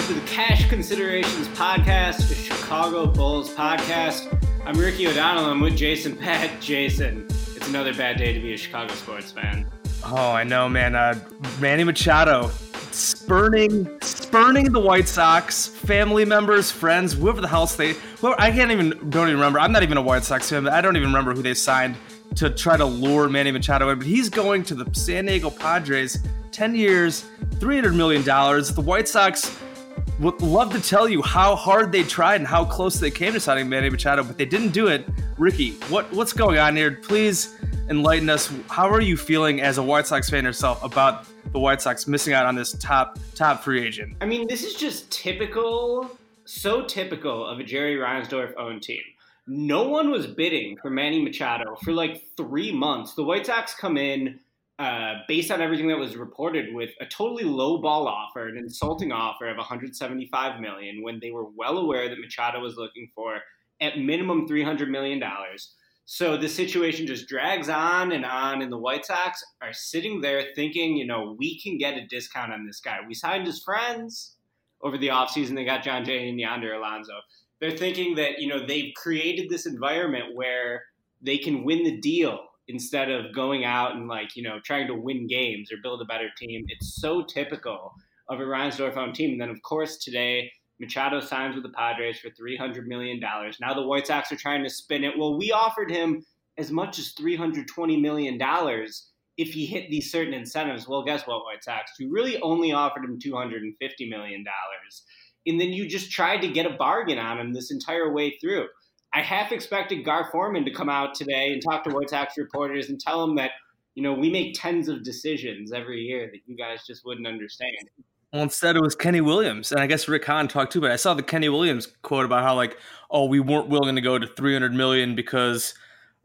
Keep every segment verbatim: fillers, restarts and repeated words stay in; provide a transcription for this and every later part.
to the Cash Considerations Podcast, the Chicago Bulls podcast. I'm Ricky O'Donnell. I'm with Jason Pat. Jason, it's another bad day to be a Chicago sports fan. Oh, I know, man. Uh, Manny Machado spurning, spurning the White Sox, family members, friends, whoever the hell they. Whoever, I can't even, don't even remember. I'm not even a White Sox fan, but I don't even remember who they signed to try to lure Manny Machado in. But he's going to the San Diego Padres, ten years, three hundred million dollars. The White Sox would love to tell you how hard they tried and how close they came to signing Manny Machado, but they didn't do it. Ricky, what what's going on here? Please enlighten us. How are you feeling as a White Sox fan yourself about the White Sox missing out on this top top free agent? I mean, this is just typical, so typical of a Jerry Reinsdorf-owned team. No one was bidding for Manny Machado for like three months. The White Sox come in uh, based on everything that was reported with a totally low ball offer, an insulting offer of one hundred seventy-five million dollars when they were well aware that Machado was looking for at minimum three hundred million dollars. So the situation just drags on and on, and the White Sox are sitting there thinking, you know, we can get a discount on this guy. We signed his friends over the offseason. They got John Jay and Yonder Alonso. They're thinking that, you know, they've created this environment where they can win the deal instead of going out and, like, you know, trying to win games or build a better team. It's so typical of a Reinsdorf-owned team. And then, of course, today – Machado signs with the Padres for three hundred million dollars. Now the White Sox are trying to spin it. Well, we offered him as much as three hundred twenty million dollars if he hit these certain incentives. Well, guess what, White Sox? You really only offered him two hundred fifty million dollars. And then you just tried to get a bargain on him this entire way through. I half expected Gar Forman to come out today and talk to White Sox reporters and tell them that, you know, we make tens of decisions every year that you guys just wouldn't understand. Well, instead it was Kenny Williams, and I guess Rick Hahn talked too, but I saw the Kenny Williams quote about how, like, oh, we weren't willing to go to three hundred million dollars because,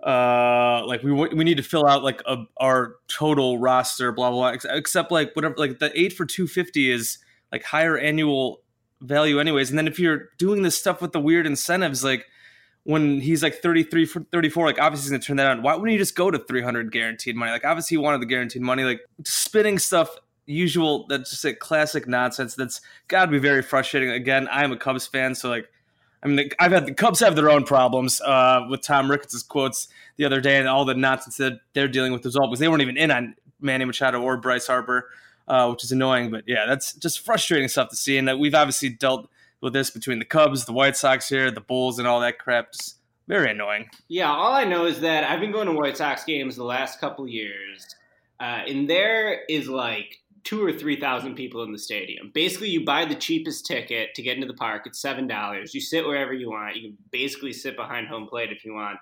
uh, like, we we need to fill out, like, a, our total roster, blah, blah, blah, except, like, whatever, like, the eight for two hundred fifty is, like, higher annual value anyways, and then if you're doing this stuff with the weird incentives, like, when he's, like, thirty-three for thirty-four, like, obviously he's going to turn that on. Why wouldn't you just go to three hundred guaranteed money? Like, obviously he wanted the guaranteed money, like, spinning stuff usual, that's just a classic nonsense that's got to be very frustrating. Again, I am a Cubs fan, so, like, I mean, I've had the Cubs have their own problems uh, with Tom Ricketts' quotes the other day and all the nonsense that they're dealing with as well, because they weren't even in on Manny Machado or Bryce Harper, uh, which is annoying. But yeah, that's just frustrating stuff to see, and we've obviously dealt with this between the Cubs, the White Sox here, the Bulls, and all that crap. Just very annoying. Yeah, all I know is that I've been going to White Sox games the last couple of years, uh, and there is like two or three thousand people in the stadium. Basically, you buy the cheapest ticket to get into the park. It's seven dollars. You sit wherever you want. You can basically sit behind home plate if you want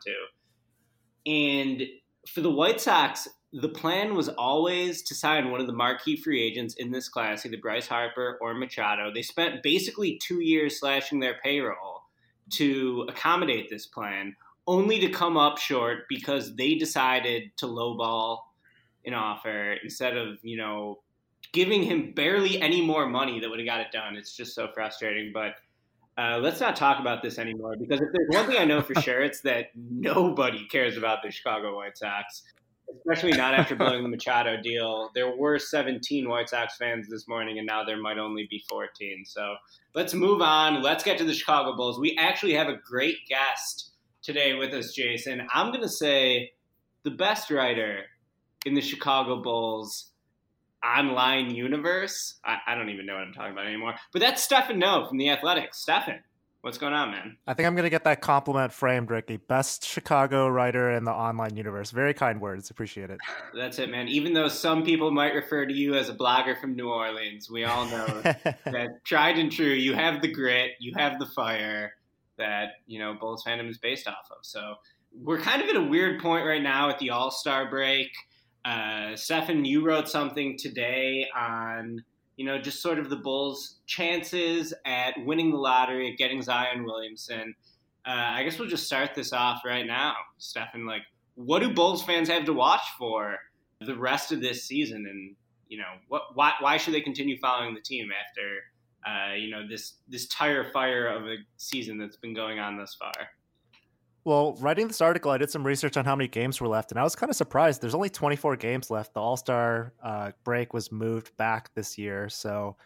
to. And for the White Sox, the plan was always to sign one of the marquee free agents in this class, either Bryce Harper or Machado. They spent basically two years slashing their payroll to accommodate this plan, only to come up short because they decided to lowball an offer instead of, you know, giving him barely any more money that would have got it done. It's just so frustrating. But uh, let's not talk about this anymore, because if there's one thing I know for sure, it's that nobody cares about the Chicago White Sox, especially not after blowing the Machado deal. There were seventeen White Sox fans this morning, and now there might only be fourteen. So let's move on. Let's get to the Chicago Bulls. We actually have a great guest today with us, Jason. I'm going to say the best writer in the Chicago Bulls online universe. I, I don't even know what I'm talking about anymore. But that's Stefan Noe from The Athletic. Stefan, what's going on, man? I think I'm going to get that compliment framed, Ricky. Best Chicago writer in the online universe. Very kind words. Appreciate it. That's it, man. Even though some people might refer to you as a blogger from New Orleans, we all know that tried and true, you have the grit, you have the fire that, you know, Bulls fandom is based off of. So we're kind of at a weird point right now at the All-Star break. Uh, Stefan, you wrote something today on, you know, just sort of the Bulls' chances at winning the lottery, at getting Zion Williamson. Uh, I guess we'll just start this off right now. Stefan, like, what do Bulls fans have to watch for the rest of this season? And, you know, what, why, why should they continue following the team after, uh, you know, this, this tire fire of a season that's been going on thus far? Well, writing this article, I did some research on how many games were left, and I was kind of surprised. There's only twenty-four games left. The All-Star uh, break was moved back this year, so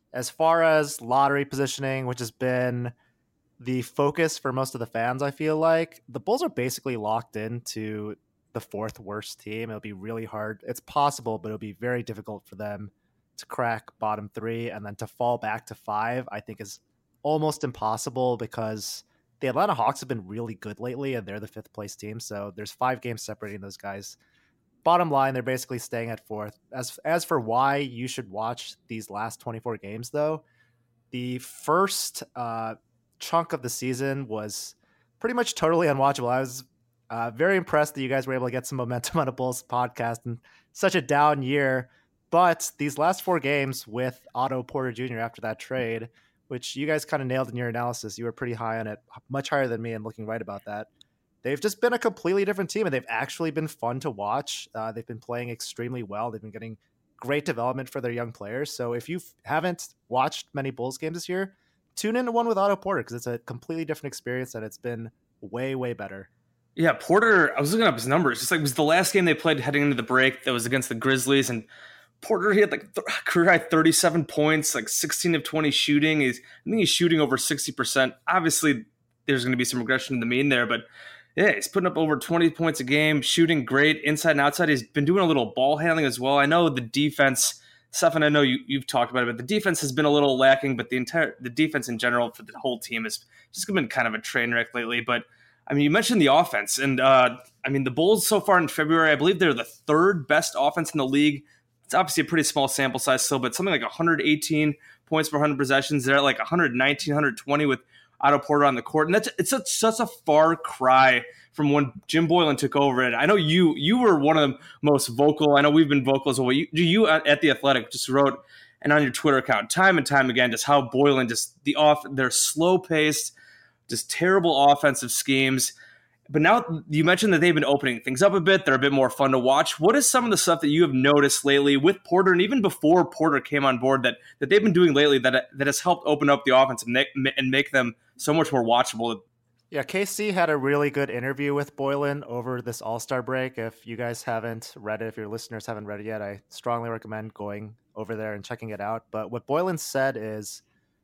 As far as lottery positioning, which has been the focus for most of the fans, I feel like the Bulls are basically locked into the fourth worst team. It'll be really hard. It's possible, but it'll be very difficult for them to crack bottom three, and then to fall back to five, I think is almost impossible because the Atlanta Hawks have been really good lately and they're the fifth place team. So there's five games separating those guys. Bottom line, they're basically staying at fourth. As as for why you should watch these last twenty-four games, though, the first uh, chunk of the season was pretty much totally unwatchable. I was uh, very impressed that you guys were able to get some momentum on a Bulls podcast in such a down year. But these last four games with Otto Porter Junior after that trade, which you guys kind of nailed in your analysis, you were pretty high on it, much higher than me, and looking right about that. They've just been a completely different team, and they've actually been fun to watch. Uh, they've been playing extremely well. They've been getting great development for their young players. So if you haven't watched many Bulls games this year, tune into one with Otto Porter because it's a completely different experience, and it's been way, way better. Yeah, Porter, I was looking up his numbers. It's like it was the last game they played heading into the break that was against the Grizzlies, and Porter, he had like th- career high thirty-seven points, like sixteen of twenty shooting. He's, I think he's shooting over sixty percent. Obviously, there's going to be some regression in the mean there, but yeah, he's putting up over twenty points a game, shooting great inside and outside. He's been doing a little ball handling as well. I know the defense, Stefan, I know you, you've talked about it, but the defense has been a little lacking, but the entire the defense in general for the whole team has just been kind of a train wreck lately. But I mean, you mentioned the offense, and uh, I mean, the Bulls so far in February, I believe they're the third best offense in the league. It's obviously a pretty small sample size still, but something like one hundred eighteen points per one hundred possessions. They're at like one nineteen, one twenty with Otto Porter on the court. And that's it's such, such a far cry from when Jim Boylen took over it. I know you you were one of the most vocal. I know we've been vocal as well. You, you at The Athletic just wrote, and on your Twitter account, time and time again, just how Boylen, just the off, they're slow-paced, just terrible offensive schemes. But now you mentioned that they've been opening things up a bit. They're a bit more fun to watch. What is some of the stuff that you have noticed lately with Porter, and even before Porter came on board, that, that they've been doing lately that that has helped open up the offense and make, and make them so much more watchable? Yeah, K C had a really good interview with Boylen over this All-Star break. If you guys haven't read it, if your listeners haven't read it yet, I strongly recommend going over there and checking it out. But what Boylen said is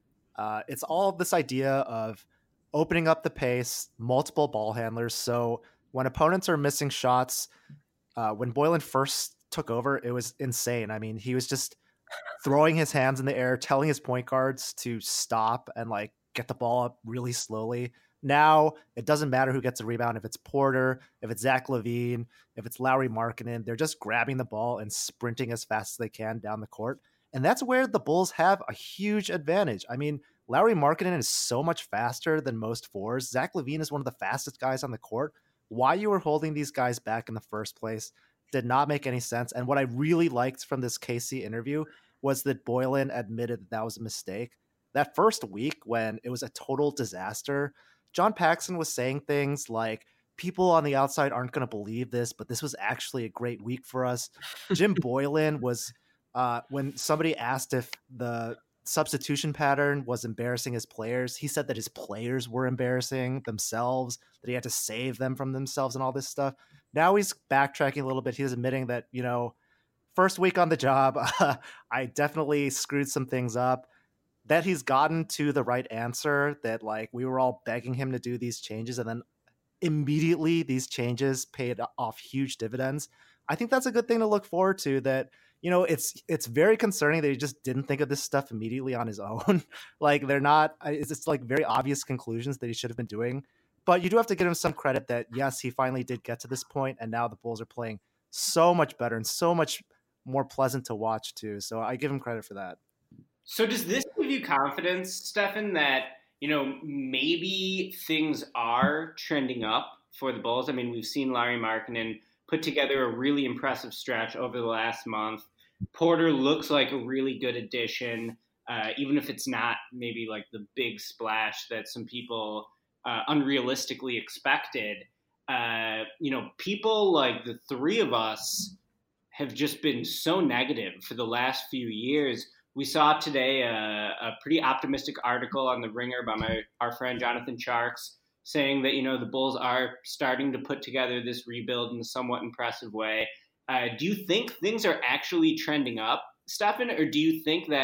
uh, it's all of this idea of opening up the pace, multiple ball handlers. So when opponents are missing shots, uh, when Boylen first took over, it was insane. I mean, he was just throwing his hands in the air, telling his point guards to stop and like get the ball up really slowly. Now it doesn't matter who gets a rebound. If it's Porter, if it's Zach LaVine, if it's Lauri Markkanen, they're just grabbing the ball and sprinting as fast as they can down the court. And that's where the Bulls have a huge advantage. I mean, Lauri Markkanen is so much faster than most fours. Zach LaVine is one of the fastest guys on the court. Why you were holding these guys back in the first place did not make any sense. And what I really liked from this K C interview was that Boylen admitted that that was a mistake. That first week when it was a total disaster, John Paxson was saying things like, people on the outside aren't going to believe this, but this was actually a great week for us. Jim Boylen was, uh, when somebody asked if the substitution pattern was embarrassing his players, he said that his players were embarrassing themselves, that he had to save them from themselves and all this stuff. Now he's backtracking a little bit. He's admitting that, you know, first week on the job, uh, I definitely screwed some things up, that he's gotten to the right answer, that like we were all begging him to do these changes, and then immediately these changes paid off huge dividends. I think that's a good thing to look forward to, that, you know, it's it's very concerning that he just didn't think of this stuff immediately on his own. Like they're not, it's just like very obvious conclusions that he should have been doing. But you do have to give him some credit that, yes, he finally did get to this point, and now the Bulls are playing so much better and so much more pleasant to watch too. So I give him credit for that. So does this give you confidence, Stefan, that, you know, maybe things are trending up for the Bulls? I mean, we've seen Lauri Markkanen put together a really impressive stretch over the last month. Porter looks like a really good addition, uh, even if it's not maybe like the big splash that some people uh, unrealistically expected. Uh, you know, people like the three of us have just been so negative for the last few years. We saw today a, a pretty optimistic article on The Ringer by my our friend Jonathan Tjarks saying that, you know, the Bulls are starting to put together this rebuild in a somewhat impressive way. Uh, do you think things are actually trending up, Stefan, or do you think that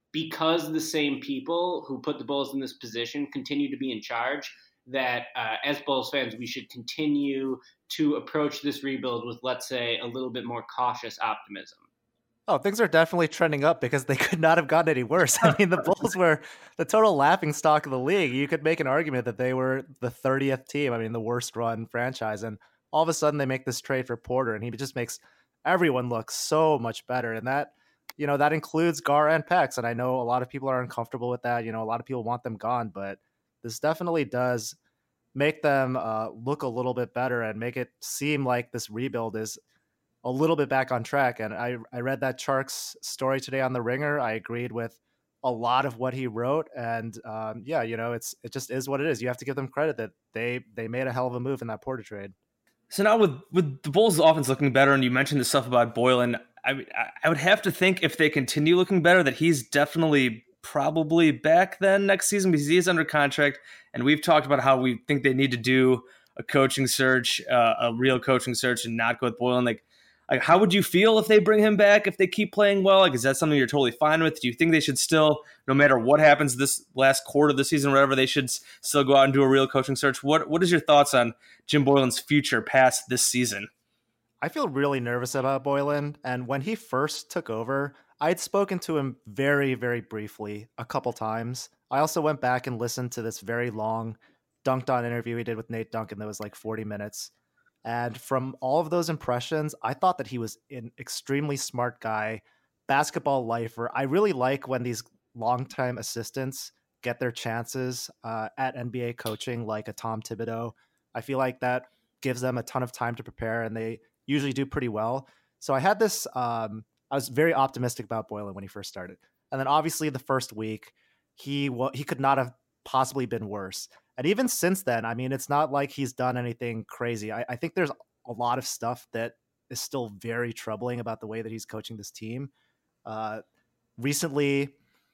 because the same people who put the Bulls in this position continue to be in charge, that uh, as Bulls fans, we should continue to approach this rebuild with, let's say, a little bit more cautious optimism. Oh, things are definitely trending up because they could not have gotten any worse. I mean, the Bulls were the total laughing stock of the league. You could make an argument that they were the thirtieth team. I mean, the worst run franchise. And all of a sudden they make this trade for Porter, and he just makes everyone look so much better. And that, you know, that includes Gar and Pex. And I know a lot of people are uncomfortable with that. You know, a lot of people want them gone, but this definitely does make them uh, look a little bit better and make it seem like this rebuild is a little bit back on track. And I, I read that Chark's story today on The Ringer. I agreed with a lot of what he wrote. And um, yeah, you know, it's, it just is what it is. You have to give them credit that they, they made a hell of a move in that Porter trade. So now with, with the Bulls offense looking better, and you mentioned the stuff about Boylen, I I would have to think if they continue looking better that he's definitely probably back then next season, because he is under contract. And we've talked about how we think they need to do a coaching search, uh, a real coaching search, and not go with Boylen. Like, Like, how would you feel if they bring him back, if they keep playing well? Like, is that something you're totally fine with? Do you think they should still, no matter what happens this last quarter of the season or whatever, they should still go out and do a real coaching search? What What is your thoughts on Jim Boylen's future past this season? I feel really nervous about Boylen. And when he first took over, I'd spoken to him very, very briefly a couple times. I also went back and listened to this very long Dunked On interview he did with Nate Duncan that was like forty minutes. And from all of those impressions, I thought that he was an extremely smart guy, basketball lifer. I really like when these longtime assistants get their chances uh, at N B A coaching, like a Tom Thibodeau. I feel like that gives them a ton of time to prepare, and they usually do pretty well. So I had this, um, I was very optimistic about Boylen when he first started. And then obviously the first week, he he could not have possibly been worse. And even since then, I mean, it's not like he's done anything crazy. I, I think there's a lot of stuff that is still very troubling about the way that he's coaching this team. Uh, recently,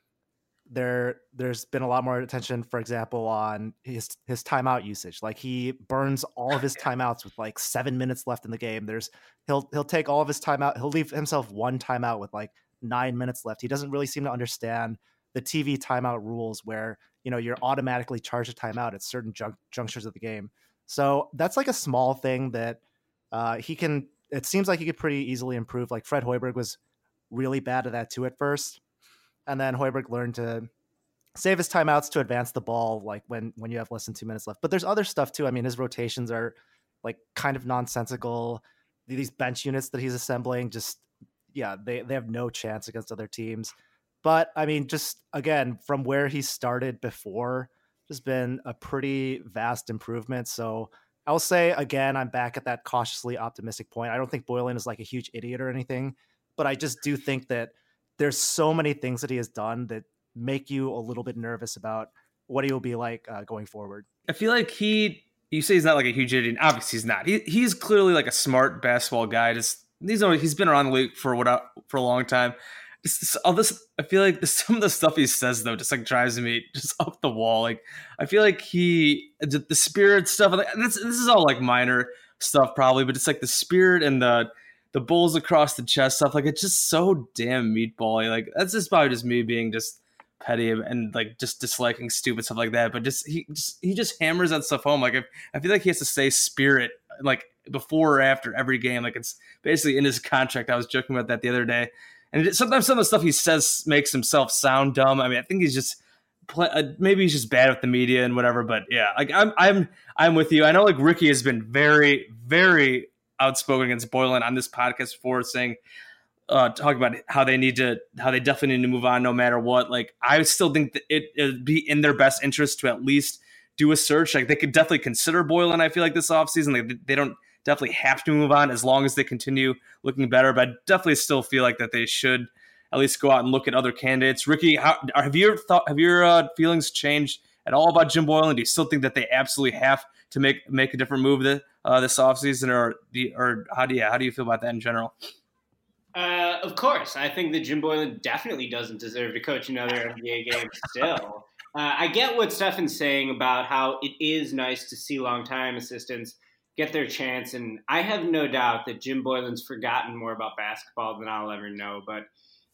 there there's been a lot more attention, for example, on his his timeout usage. Like, he burns all of his timeouts with like seven minutes left in the game. There's he'll he'll take all of his timeout. He'll leave himself one timeout with like nine minutes left. He doesn't really seem to understand the T V timeout rules, where, you know, you're automatically charged a timeout at certain jun- junctures of the game. So that's like a small thing that uh, he can, it seems like he could pretty easily improve. Like, Fred Hoiberg was really bad at that too at first. And then Hoiberg learned to save his timeouts to advance the ball, like when, when you have less than two minutes left. But there's other stuff too. I mean, his rotations are like kind of nonsensical. These bench units that he's assembling, just, yeah, they, they have no chance against other teams. But I mean, just again, from where he started before, there's been a pretty vast improvement. So I'll say, again, I'm back at that cautiously optimistic point. I don't think Boylen is like a huge idiot or anything, but I just do think that there's so many things that he has done that make you a little bit nervous about what he will be like uh, going forward. I feel like he, you say he's not like a huge idiot. Obviously he's not. He He's clearly like a smart basketball guy. Just, he's, always, he's been around the league for what for a long time. Just, all this, I feel like this, some of the stuff he says though just like drives me just up the wall. Like, I feel like he, the spirit stuff, like, this, this is all like minor stuff probably, but it's like the spirit and the the Bulls across the chest stuff. Like, it's just so damn meatball-y. Like, that's just probably just me being just petty and like just disliking stupid stuff like that. But just he just he just hammers that stuff home. Like, I, I feel like he has to say spirit like before or after every game. Like, it's basically in his contract. I was joking about that the other day. And it, sometimes some of the stuff he says makes himself sound dumb. I mean, I think he's just play, uh, maybe he's just bad with the media and whatever. But yeah, like I'm I'm I'm with you. I know like Ricky has been very very outspoken against Boylen on this podcast before, saying uh, talking about how they need to how they definitely need to move on no matter what. Like, I still think that it would be in their best interest to at least do a search. Like, they could definitely consider Boylen. I feel like this offseason, like they don't definitely have to move on as long as they continue looking better. But I definitely still feel like that they should at least go out and look at other candidates. Ricky, how, have your thought, have your uh, feelings changed at all about Jim Boylen? Do you still think that they absolutely have to make make a different move this, uh, this offseason, or or how do you how do you feel about that in general? Uh, of course, I think that Jim Boylen definitely doesn't deserve to coach another N B A game. Still, uh, I get what Stefan's saying about how it is nice to see longtime assistants get their chance, and I have no doubt that Jim Boylen's forgotten more about basketball than I'll ever know. But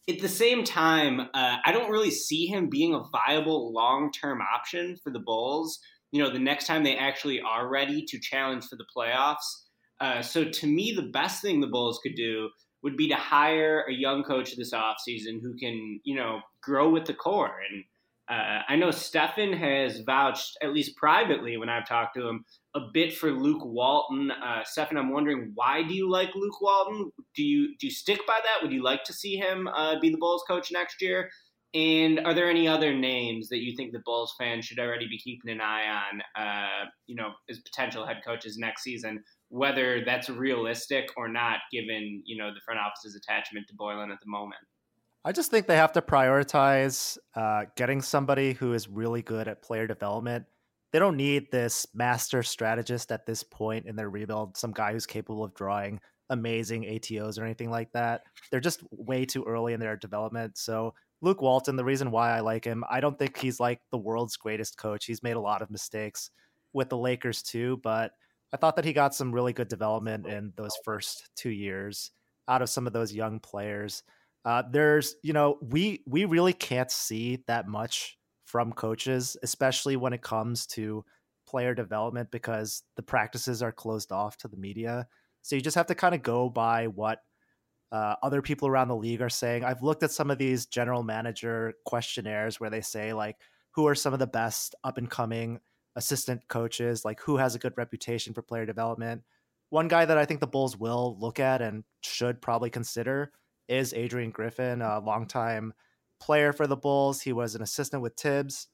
at the same time, uh, I don't really see him being a viable long-term option for the Bulls. You know, the next time they actually are ready to challenge for the playoffs. Uh, so to me, the best thing the Bulls could do would be to hire a young coach this offseason who can, you know, grow with the core. And uh, I know Stefan has vouched, at least privately when I've talked to him, a bit for Luke Walton. Uh, Stefan, I'm wondering, why do you like Luke Walton? Do you do you stick by that? Would you like to see him uh, be the Bulls coach next year? And are there any other names that you think the Bulls fans should already be keeping an eye on, uh, you know, as potential head coaches next season, whether that's realistic or not, given, you know, the front office's attachment to Boylen at the moment? I just think they have to prioritize uh, getting somebody who is really good at player development. They don't need this master strategist at this point in their rebuild, some guy who's capable of drawing amazing A T Os or anything like that. They're just way too early in their development. So Luke Walton, the reason why I like him, I don't think he's like the world's greatest coach. He's made a lot of mistakes with the Lakers too, but I thought that he got some really good development in those first two years out of some of those young players. Uh, there's, you know, we we really can't see that much from coaches, especially when it comes to player development, because the practices are closed off to the media. So you just have to kind of go by what uh, other people around the league are saying. I've looked at some of these general manager questionnaires where they say, like, who are some of the best up and coming assistant coaches, like who has a good reputation for player development. One guy that I think the Bulls will look at and should probably consider is Adrian Griffin, a longtime player for the Bulls. He was an assistant with Tibbs.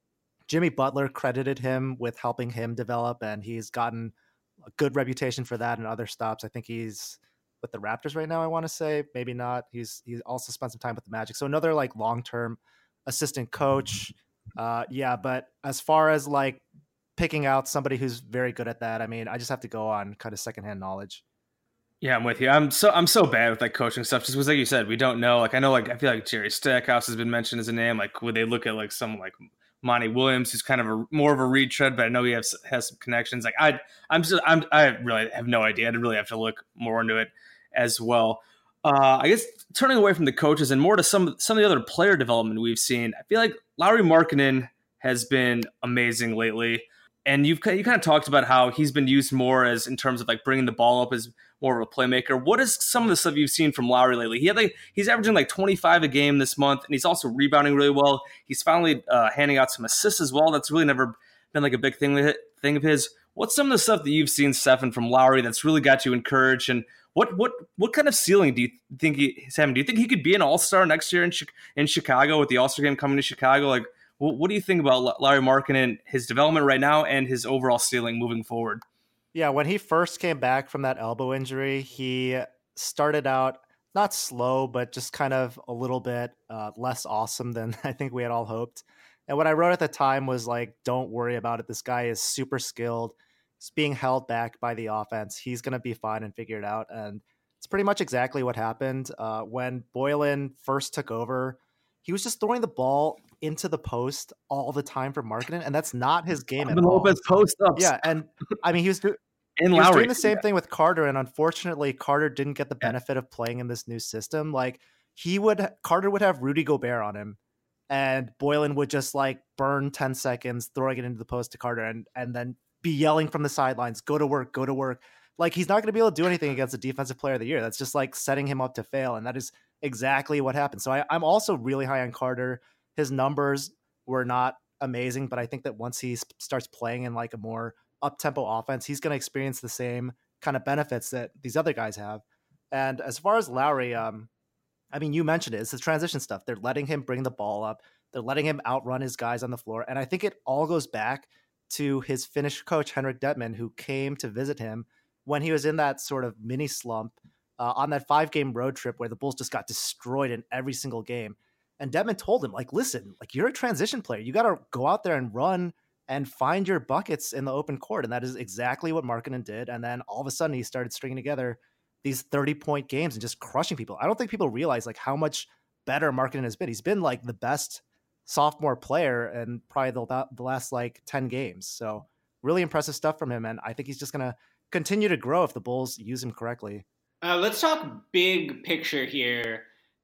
Jimmy Butler credited him with helping him develop, and he's gotten a good reputation for that and other stops. I think he's with the Raptors right now, I want to say. Maybe not. He's he's also spent some time with the Magic. So another like long-term assistant coach. Uh, yeah, but as far as like picking out somebody who's very good at that, I mean, I just have to go on kind of secondhand knowledge. Yeah, I'm with you. I'm so I'm so bad with like coaching stuff. Just because, like you said, we don't know. Like I know, like I feel like Jerry Stackhouse has been mentioned as a name. Like would they look at like someone like Monty Williams, who's kind of a more of a retread, but I know he has has some connections. Like I, I'm just I'm I really have no idea. I'd really have to look more into it as well. Uh, I guess turning away from the coaches and more to some some of the other player development we've seen. I feel like Lauri Markkanen has been amazing lately. And you've you kind of talked about how he's been used more as in terms of like bringing the ball up as more of a playmaker. What is some of the stuff you've seen from Lauri lately? He had like he's averaging like twenty-five a game this month, and he's also rebounding really well. He's finally uh, handing out some assists as well. That's really never been like a big thing with it, thing of his. What's some of the stuff that you've seen, Stefan, from Lauri that's really got you encouraged? And what what what kind of ceiling do you think he's having? Do you think he could be an all-star next year in in Chicago with the All-Star game coming to Chicago? Like, what do you think about Lauri Markkanen, his development right now, and his overall ceiling moving forward? Yeah, when he first came back from that elbow injury, he started out not slow, but just kind of a little bit uh, less awesome than I think we had all hoped. And what I wrote at the time was like, don't worry about it. This guy is super skilled. He's being held back by the offense. He's going to be fine and figure it out. And it's pretty much exactly what happened. Uh, when Boylen first took over, he was just throwing the ball into the post all the time for Markkanen, and that's not his game at all. Lopez post ups. Yeah, and I mean he was, do- and he was Lauri. doing the same yeah. thing with Carter, and unfortunately Carter didn't get the benefit yeah. of playing in this new system. Like he would, Carter would have Rudy Gobert on him, and Boylen would just like burn ten seconds throwing it into the post to Carter, and and then be yelling from the sidelines, "Go to work, go to work." Like he's not going to be able to do anything against the defensive player of the year. That's just like setting him up to fail, and that is exactly what happened. So I, I'm also really high on Carter. His numbers were not amazing, but I think that once he starts playing in like a more up-tempo offense, he's going to experience the same kind of benefits that these other guys have. And as far as Lauri, um, I mean, you mentioned it. It's the transition stuff. They're letting him bring the ball up. They're letting him outrun his guys on the floor. And I think it all goes back to his Finnish coach, Henrik Detman, who came to visit him when he was in that sort of mini slump uh, on that five-game road trip where the Bulls just got destroyed in every single game. And Detman told him, like, listen, like you're a transition player. You got to go out there and run and find your buckets in the open court. And that is exactly what Markkanen did. And then all of a sudden he started stringing together these thirty point games and just crushing people. I don't think people realize like how much better Markkanen has been. He's been like the best sophomore player in probably the, the last like ten games. So really impressive stuff from him. And I think he's just going to continue to grow if the Bulls use him correctly. Uh, let's talk big picture here.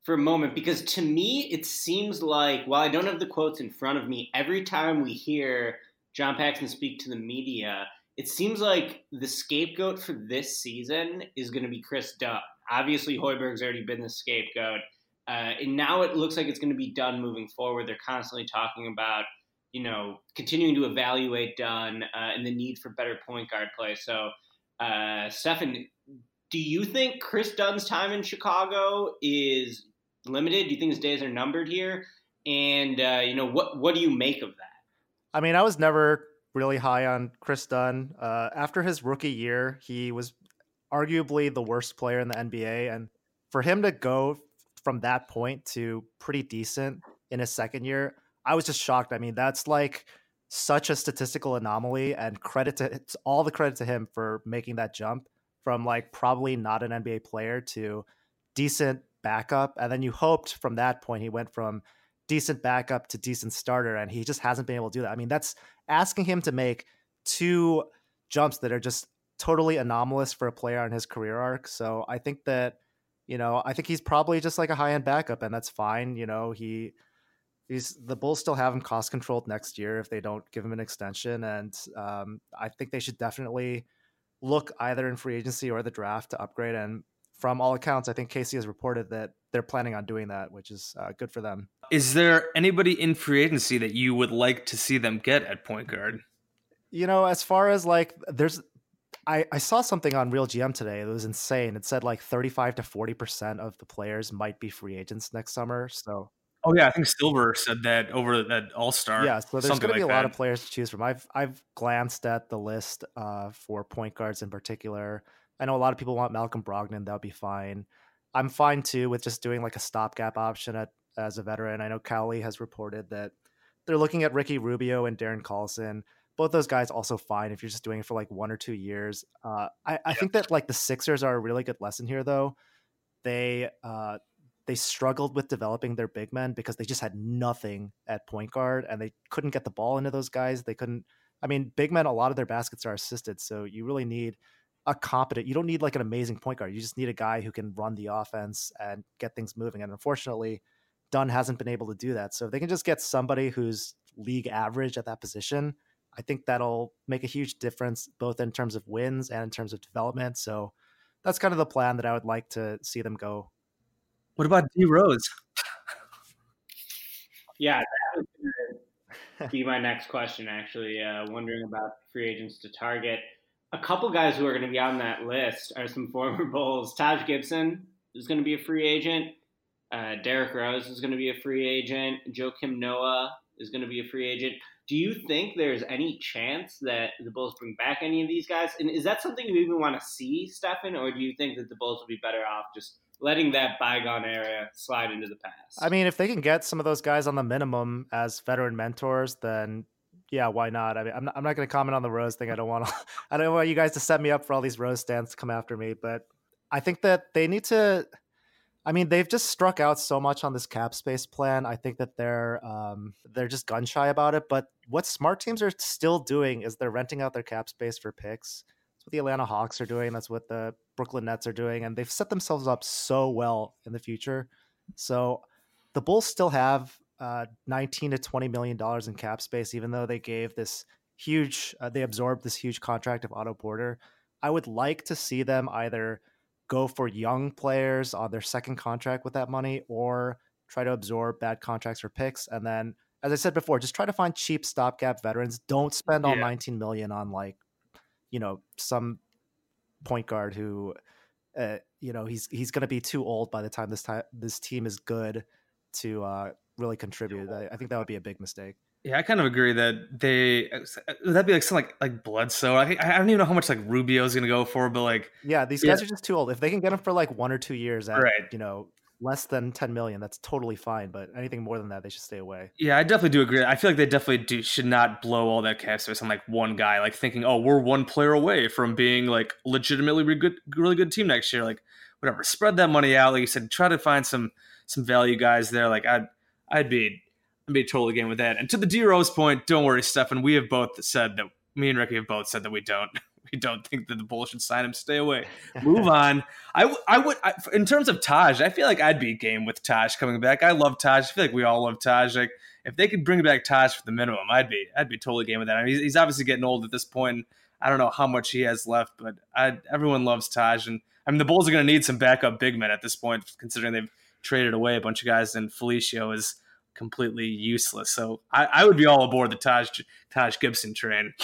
for a moment, because to me, it seems like, while I don't have the quotes in front of me, every time we hear John Paxson speak to the media, it seems like the scapegoat for this season is going to be Chris Dunn. Obviously, Hoiberg's already been the scapegoat. Uh, and now it looks like it's going to be Dunn moving forward. They're constantly talking about, you know, continuing to evaluate Dunn uh, and the need for better point guard play. So, uh, Stefan, do you think Chris Dunn's time in Chicago is limited? Do you think his days are numbered here? And, uh, you know, what what do you make of that? I mean, I was never really high on Chris Dunn. Uh, after his rookie year, he was arguably the worst player in the N B A. And for him to go from that point to pretty decent in his second year, I was just shocked. I mean, that's like such a statistical anomaly, and credit to it's all the credit to him for making that jump from like probably not an N B A player to decent backup. And then you hoped from that point he went from decent backup to decent starter, and he just hasn't been able to do that. I mean, that's asking him to make two jumps that are just totally anomalous for a player on his career arc. So I think that, you know, I think he's probably just like a high-end backup, and that's fine. You know, he he's the Bulls still have him cost controlled next year if they don't give him an extension. And um, I think they should definitely look either in free agency or the draft to upgrade. And from all accounts, I think Casey has reported that they're planning on doing that, which is uh, good for them. Is there anybody in free agency that you would like to see them get at point guard? You know, as far as like, there's, I, I saw something on Real G M today. It was insane. It said like thirty-five to forty percent of the players might be free agents next summer. So, oh yeah, I think Silver said that over at All Star. Yeah, so there's going to be like a lot that. of players to choose from. I've I've glanced at the list uh, for point guards in particular. I know a lot of people want Malcolm Brogdon. That would be fine. I'm fine too with just doing like a stopgap option at, as a veteran. I know Cowley has reported that they're looking at Ricky Rubio and Darren Collison. Both those guys also fine if you're just doing it for like one or two years. Uh, I, I think that like the Sixers are a really good lesson here, though. They uh, they struggled with developing their big men because they just had nothing at point guard, and they couldn't get the ball into those guys. They couldn't. I mean, big men, a lot of their baskets are assisted, so you really need a competent. You don't need like an amazing point guard. You just need a guy who can run the offense and get things moving. And unfortunately, Dunn hasn't been able to do that. So if they can just get somebody who's league average at that position, I think that'll make a huge difference both in terms of wins and in terms of development. So that's kind of the plan that I would like to see them go. What about D Rose? Yeah, that was going to be my next question, actually. Uh, wondering about free agents to target. A couple guys who are going to be on that list are some former Bulls. Taj Gibson is going to be a free agent. Uh, Derrick Rose is going to be a free agent. Joakim Noah is going to be a free agent. Do you think there's any chance that the Bulls bring back any of these guys? And is that something you even want to see, Stefan? Or do you think that the Bulls will be better off just letting that bygone era slide into the past? I mean, if they can get some of those guys on the minimum as veteran mentors, then yeah, why not? I mean, I'm not, I'm not going to comment on the Rose thing. I don't want to, I don't want you guys to set me up for all these Rose stands to come after me, but I think that they need to, I mean, they've just struck out so much on this cap space plan. I think that they're um, they're just gun shy about it. But what smart teams are still doing is they're renting out their cap space for picks. That's what the Atlanta Hawks are doing. That's what the Brooklyn Nets are doing. And they've set themselves up so well in the future. So the Bulls still have uh, nineteen to twenty million dollars in cap space, even though they gave this huge, uh, they absorbed this huge contract of Otto Porter. I would like to see them either go for young players on their second contract with that money, or try to absorb bad contracts for picks. And then, as I said before, just try to find cheap stopgap veterans. Don't spend all yeah. nineteen million on like, you know, some point guard who, uh, you know, he's, he's going to be too old by the time this time, this team is good to uh, really contribute. I, I think that would be a big mistake. Yeah, I kind of agree that they would that be like something like like Bledsoe. I I don't even know how much like Rubio's going to go for, but like yeah, these guys yeah. are just too old. If they can get him for like one or two years at right. you know less than ten million, that's totally fine. But anything more than that, they should stay away. Yeah, I definitely do agree. I feel like they definitely do should not blow all that cap space on like one guy, like thinking, oh, we're one player away from being like legitimately really good, really good team next year. Like whatever, spread that money out. Like you said, try to find some some value guys there. Like I'd I'd be. I'd be totally game with that. And to the D Rose point, don't worry, Stefan. We have both said that me and Ricky have both said that we don't we don't think that the Bulls should sign him. Stay away. Move on. I, w- I would, I, in terms of Taj, I feel like I'd be game with Taj coming back. I love Taj. I feel like we all love Taj. Like, if they could bring back Taj for the minimum, I'd be, I'd be totally game with that. I mean, he's, he's obviously getting old at this point. I don't know how much he has left, but I, everyone loves Taj. And I mean, the Bulls are going to need some backup big men at this point, considering they've traded away a bunch of guys, and Felicio is completely useless. So I, I would be all aboard the Taj Taj Gibson train.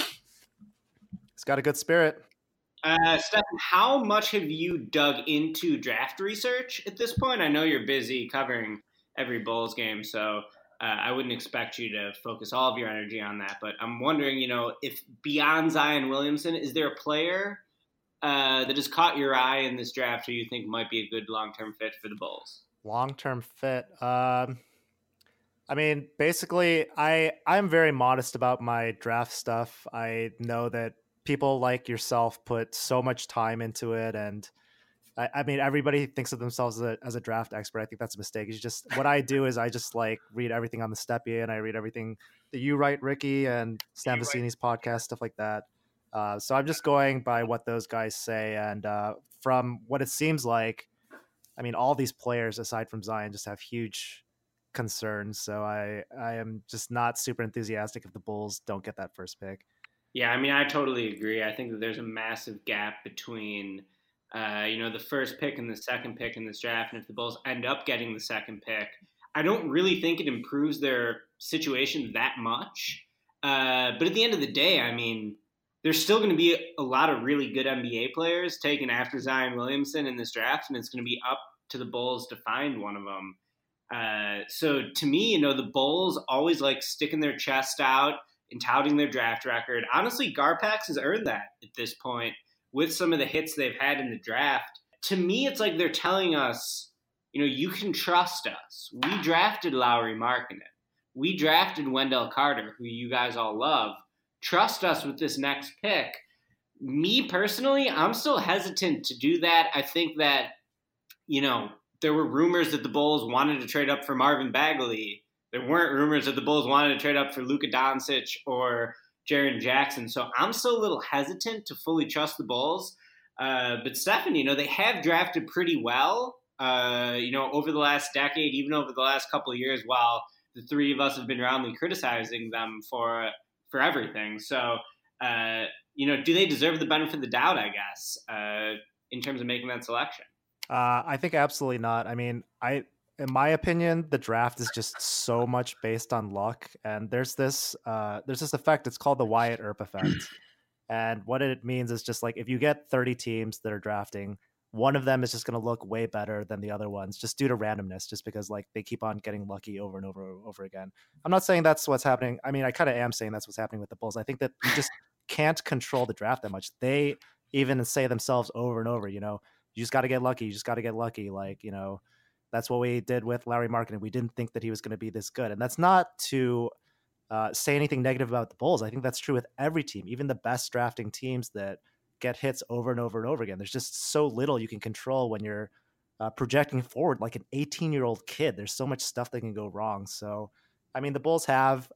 He's got a good spirit. Uh, Stephen, how much have you dug into draft research at this point? I know you're busy covering every Bulls game, so uh, I wouldn't expect you to focus all of your energy on that. But I'm wondering, you know, if beyond Zion Williamson, is there a player uh, that has caught your eye in this draft who you think might be a good long-term fit for the Bulls? Long-term fit. Um, I mean, basically, I I'm very modest about my draft stuff. I know that people like yourself put so much time into it, and I, I mean, everybody thinks of themselves as a, as a draft expert. I think that's a mistake. It's just what I do is I just like read everything on the Stepia, and I read everything that you write, Ricky, and Stan Vecini's podcast, stuff like that. Uh, so I'm just going by what those guys say, and uh, from what it seems like, I mean, all these players, aside from Zion, just have huge concerns. So I, I am just not super enthusiastic if the Bulls don't get that first pick. Yeah, I mean, I totally agree. I think that there's a massive gap between, uh, you know, the first pick and the second pick in this draft. And if the Bulls end up getting the second pick, I don't really think it improves their situation that much. Uh, but at the end of the day, I mean, there's still going to be a lot of really good N B A players taken after Zion Williamson in this draft, and it's going to be up to the Bulls to find one of them. Uh, so to me, you know, the Bulls always like sticking their chest out and touting their draft record. Honestly, Garpax has earned that at this point with some of the hits they've had in the draft. To me, it's like they're telling us, you know, you can trust us. We drafted Lauri Markkanen. We drafted Wendell Carter, who you guys all love. Trust us with this next pick. Me personally, I'm still hesitant to do that. I think that, you know, there were rumors that the Bulls wanted to trade up for Marvin Bagley. There weren't rumors that the Bulls wanted to trade up for Luka Doncic or Jaren Jackson. So I'm still a little hesitant to fully trust the Bulls. Uh, but Stephen, you know, they have drafted pretty well, uh, you know, over the last decade, even over the last couple of years, while the three of us have been roundly criticizing them for for everything. So, uh, you know, do they deserve the benefit of the doubt, I guess, uh, in terms of making that selection? Uh, I think absolutely not. I mean, I, in my opinion, the draft is just so much based on luck. And there's this, uh, there's this effect. It's called the Wyatt Earp effect. And what it means is just like, if you get thirty teams that are drafting, one of them is just going to look way better than the other ones just due to randomness, just because like they keep on getting lucky over and over and over again. I'm not saying that's what's happening. I mean, I kind of am saying that's what's happening with the Bulls. I think that you just can't control the draft that much. They even say themselves over and over, you know, you just got to get lucky. You just got to get lucky. Like, you know, that's what we did with Lauri Markkanen. We didn't think that he was going to be this good. And that's not to uh, say anything negative about the Bulls. I think that's true with every team, even the best drafting teams that get hits over and over and over again. There's just so little you can control when you're uh, projecting forward like an eighteen year old kid. There's so much stuff that can go wrong. So, I mean, the Bulls have,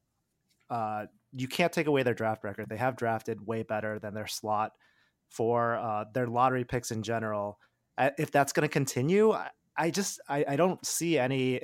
uh, you can't take away their draft record. They have drafted way better than their slot for uh, their lottery picks in general. Uh, if that's going to continue, I, I just, I, I don't see any,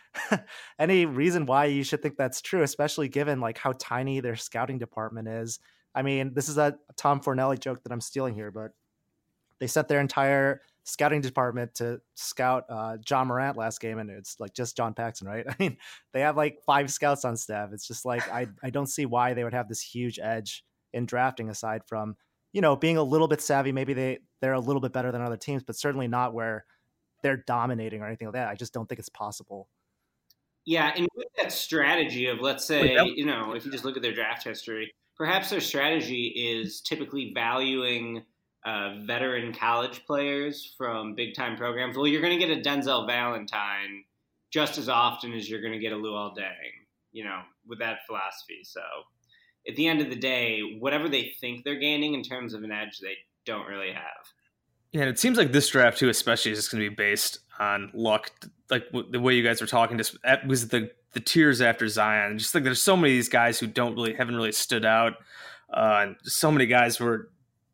any reason why you should think that's true, especially given like how tiny their scouting department is. I mean, this is a Tom Fornelli joke that I'm stealing here, but they sent their entire scouting department to scout uh, John Morant last game, and it's like just John Paxson, right? I mean, they have like five scouts on staff. It's just like, I, I don't see why they would have this huge edge in drafting aside from, you know, being a little bit savvy. Maybe they, they're a little bit better than other teams, but certainly not where they're dominating or anything like that. I just don't think it's possible. Yeah, and with that strategy of, let's say, you know, if you just look at their draft history, perhaps their strategy is typically valuing uh, veteran college players from big-time programs. Well, you're going to get a Denzel Valentine just as often as you're going to get a Luol Deng, you know, with that philosophy. So at the end of the day, whatever they think they're gaining in terms of an edge, they don't really have. Yeah, and it seems like this draft, too, especially is just going to be based on luck. Like the way you guys were talking, just was the the tiers after Zion. Just like there's so many of these guys who don't really haven't really stood out. Uh, and so many guys were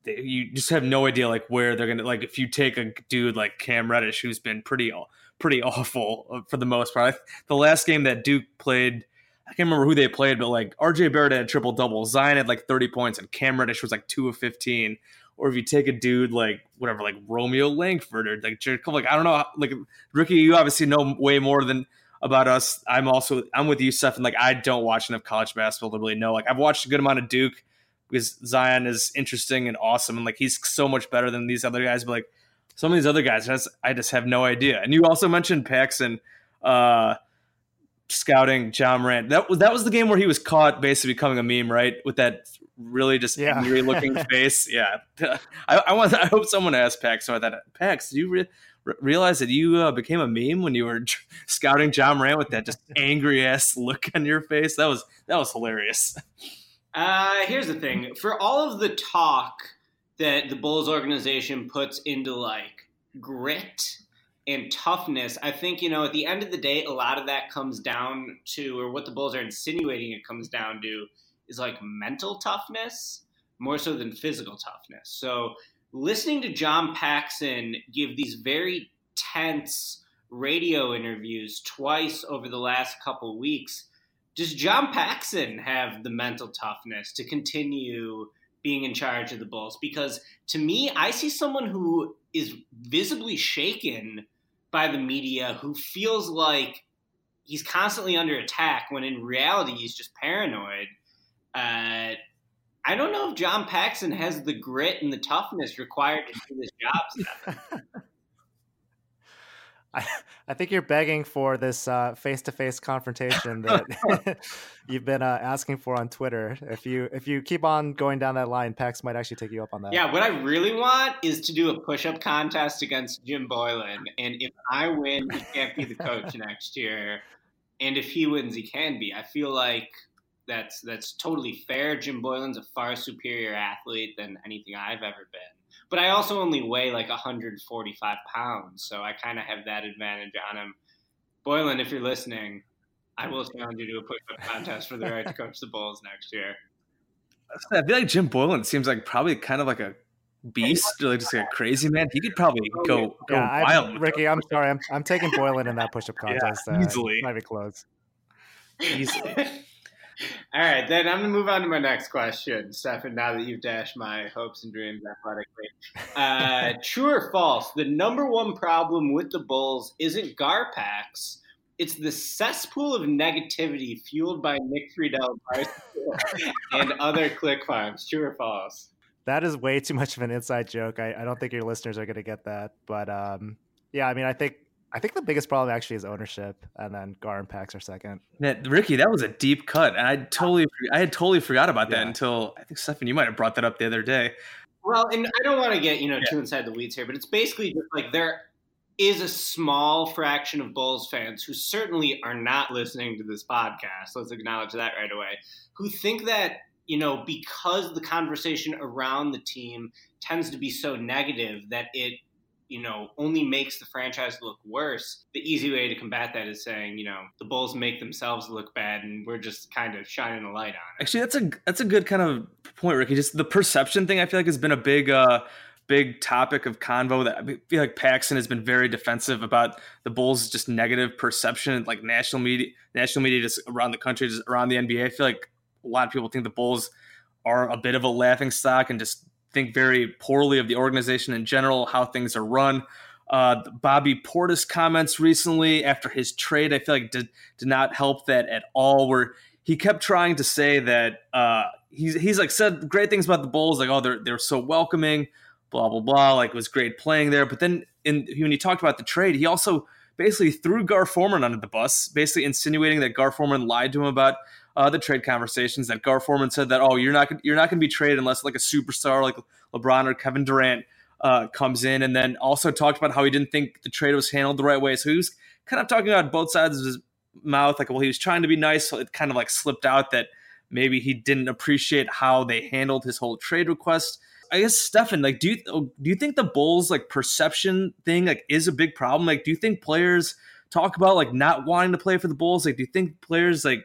they, you just have no idea like where they're gonna like if you take a dude like Cam Reddish who's been pretty pretty awful for the most part. I, the last game that Duke played, I can't remember who they played, but like R J Barrett had a triple double, Zion had like thirty points, and Cam Reddish was like two of fifteen. Or if you take a dude like whatever, like Romeo Langford or like Jared Cole, like I don't know, like Ricky, you obviously know way more than about us. I'm also I'm with you, Steph, and like I don't watch enough college basketball to really know. Like I've watched a good amount of Duke because Zion is interesting and awesome, and like he's so much better than these other guys. But like some of these other guys, I just, I just have no idea. And you also mentioned Paxson uh, scouting Ja Morant. That was that was the game where he was caught basically becoming a meme, right? With that really just yeah. angry looking face. Yeah, I, I want. I hope someone asked Pax about that. Pax, did you re- re- realize that you uh, became a meme when you were scouting Ja Morant with that just angry ass look on your face? That was that was hilarious. Uh, here's the thing: for all of the talk that the Bulls organization puts into like grit and toughness, I think, you know, at the end of the day, a lot of that comes down to, or what the Bulls are insinuating it comes down to, is like mental toughness more so than physical toughness. So listening to John Paxson give these very tense radio interviews twice over the last couple weeks, does John Paxson have the mental toughness to continue being in charge of the Bulls? Because to me, I see someone who is visibly shaken by the media, who feels like he's constantly under attack when in reality he's just paranoid. Uh, I don't know if John Paxson has the grit and the toughness required to do this job, Stephen. I, I think you're begging for this uh, face-to-face confrontation that you've been uh, asking for on Twitter. If you if you keep on going down that line, Pax might actually take you up on that. Yeah, what I really want is to do a push-up contest against Jim Boylen, and if I win, he can't be the coach next year, and if he wins, he can be. I feel like that's that's totally fair. Jim Boylen's a far superior athlete than anything I've ever been. But I also only weigh like one hundred forty-five pounds, so I kind of have that advantage on him. Boylen, if you're listening, I will challenge you to a push-up contest for the right to coach the Bulls next year. I feel like Jim Boylen seems like probably kind of like a beast, or like just like a crazy man. He could probably go go yeah, wild. Ricky, I'm sorry, I'm I'm taking Boylen in that push-up contest. Yeah, easily, uh, might be close. Easily. All right, then I'm going to move on to my next question, Stefan, now that you've dashed my hopes and dreams athletically. Uh, true or false, the number one problem with the Bulls isn't Garpax. It's the cesspool of negativity fueled by Nick Friedel and other click farms. True or false? That is way too much of an inside joke. I, I don't think your listeners are going to get that. But um, yeah, I mean, I think I think the biggest problem actually is ownership, and then Gar and Pax are second. Man, Ricky, that was a deep cut. And I totally, I had totally forgot about that yeah. until I think Stephen, you might have brought that up the other day. Well, and I don't want to get you know yeah. too inside the weeds here, but it's basically just like there is a small fraction of Bulls fans who certainly are not listening to this podcast. Let's acknowledge that right away. Who think that you know because the conversation around the team tends to be so negative that it. you know, only makes the franchise look worse. The easy way to combat that is saying, you know, the Bulls make themselves look bad and we're just kind of shining a light on it. Actually, that's a that's a good kind of point, Ricky. Just the perception thing I feel like has been a big uh big topic of convo that I feel like Paxson has been very defensive about the Bulls' just negative perception, like national media national media just around the country, just around the N B A. I feel like a lot of people think the Bulls are a bit of a laughing stock and just think very poorly of the organization in general, how things are run. Uh, Bobby Portis comments recently after his trade, I feel like did did not help that at all. Where he kept trying to say that uh, he's he's like said great things about the Bulls, like oh they're they're so welcoming, blah blah blah, like it was great playing there. But then in when he talked about the trade, he also basically threw Gar Forman under the bus, basically insinuating that Gar Forman lied to him about Uh, the trade conversations. That Gar Forman said that oh you're not you're not going to be traded unless like a superstar like LeBron or Kevin Durant uh, comes in, and then also talked about how he didn't think the trade was handled the right way. So he was kind of talking about both sides of his mouth. Like well he was trying to be nice, so it kind of like slipped out that maybe he didn't appreciate how they handled his whole trade request. I guess Stefan, like do you do you think the Bulls like perception thing like is a big problem? Like do you think players talk about like not wanting to play for the Bulls? Like do you think players like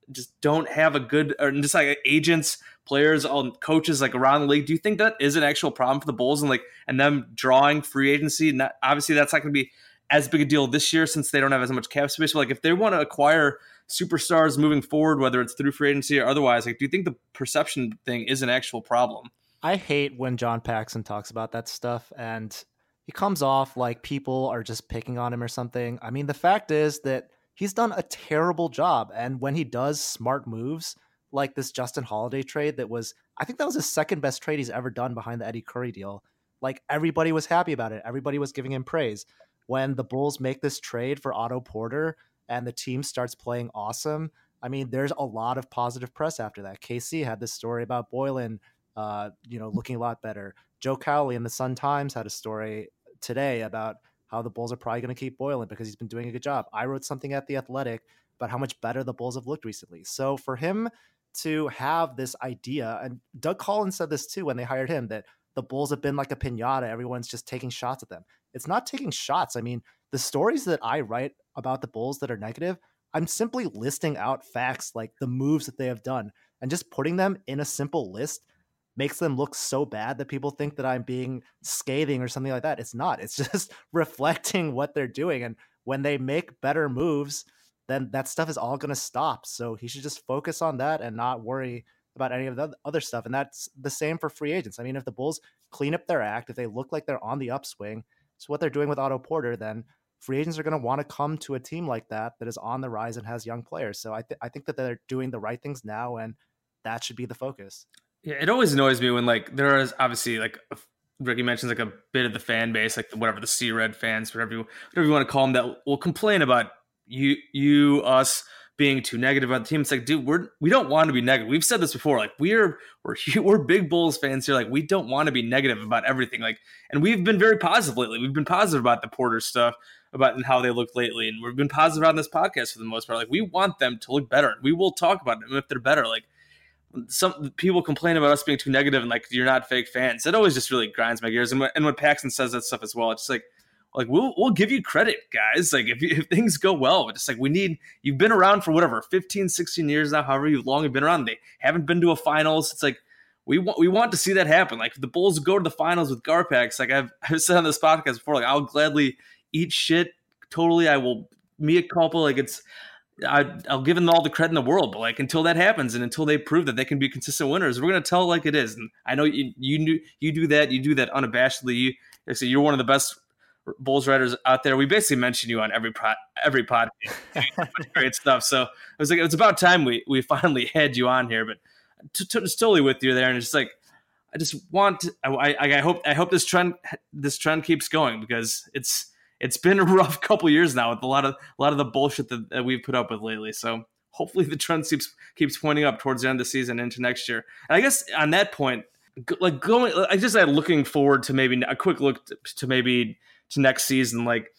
just don't have a good, or just like agents, players, all coaches like around the league. Do you think that is an actual problem for the Bulls and like and them drawing free agency? Not, obviously, that's not going to be as big a deal this year since they don't have as much cap space. But like if they want to acquire superstars moving forward, whether it's through free agency or otherwise, like do you think the perception thing is an actual problem? I hate when John Paxson talks about that stuff and he comes off like people are just picking on him or something. I mean, the fact is that he's done a terrible job. And when he does smart moves, like this Justin Holiday trade that was, I think that was his second best trade he's ever done behind the Eddie Curry deal. Like everybody was happy about it. Everybody was giving him praise. When the Bulls make this trade for Otto Porter and the team starts playing awesome, I mean, there's a lot of positive press after that. K C had this story about Boylen, uh, you know, looking a lot better. Joe Cowley in the Sun Times had a story today about how the Bulls are probably going to keep Boylen because he's been doing a good job. I wrote something at The Athletic about how much better the Bulls have looked recently. So for him to have this idea, and Doug Collins said this too when they hired him, that the Bulls have been like a piñata. Everyone's just taking shots at them. It's not taking shots. I mean, the stories that I write about the Bulls that are negative, I'm simply listing out facts like the moves that they have done and just putting them in a simple list makes them look so bad that people think that I'm being scathing or something like that. It's not. It's just reflecting what they're doing. And when they make better moves, then that stuff is all going to stop. So he should just focus on that and not worry about any of the other stuff. And that's the same for free agents. I mean, if the Bulls clean up their act, if they look like they're on the upswing, so what they're doing with Otto Porter, then free agents are going to want to come to a team like that that is on the rise and has young players. So I, th- I think that they're doing the right things now, and that should be the focus. Yeah, it always annoys me when like there is obviously like a, Ricky mentions like a bit of the fan base, like the, whatever the Sea Red fans, whatever you whatever you want to call them, that will complain about you, you, us being too negative about the team. It's like, dude, we're we don't want to be negative. We've said this before. Like we're we're we're big Bulls fans here. Like we don't want to be negative about everything. Like, and we've been very positive lately. We've been positive about the Porter stuff, about and how they look lately, and we've been positive on this podcast for the most part. Like we want them to look better. We will talk about them if they're better. Like. Some people complain about us being too negative and like you're not fake fans. It always just really grinds my gears. And when, and when Paxson says that stuff as well, it's just like, like we'll we'll give you credit, guys. Like if, you, if things go well, but it's like we need. You've been around for whatever fifteen, sixteen years now, however long you've been around. They haven't been to a finals. It's like we want we want to see that happen. Like if the Bulls go to the finals with Garpax, like I've I've said on this podcast before, like I'll gladly eat shit. Totally, I will mea culpa. Like it's. I, I'll give them all the credit in the world, but like until that happens and until they prove that they can be consistent winners, we're gonna tell it like it is. And I know you you you do that, you do that unabashedly. You like so you're one of the best Bulls writers out there. We basically mention you on every pro, every podcast. Great stuff. So it was like it was about time we we finally had you on here. But t- t- just totally with you there, and it's just like I just want to, I, I I hope I hope this trend this trend keeps going because it's. It's been a rough couple years now with a lot of a lot of the bullshit that, that we've put up with lately. So hopefully the trend keeps keeps pointing up towards the end of the season into next year. And I guess on that point, like going, I just like looking forward to maybe a quick look to, to maybe to next season. Like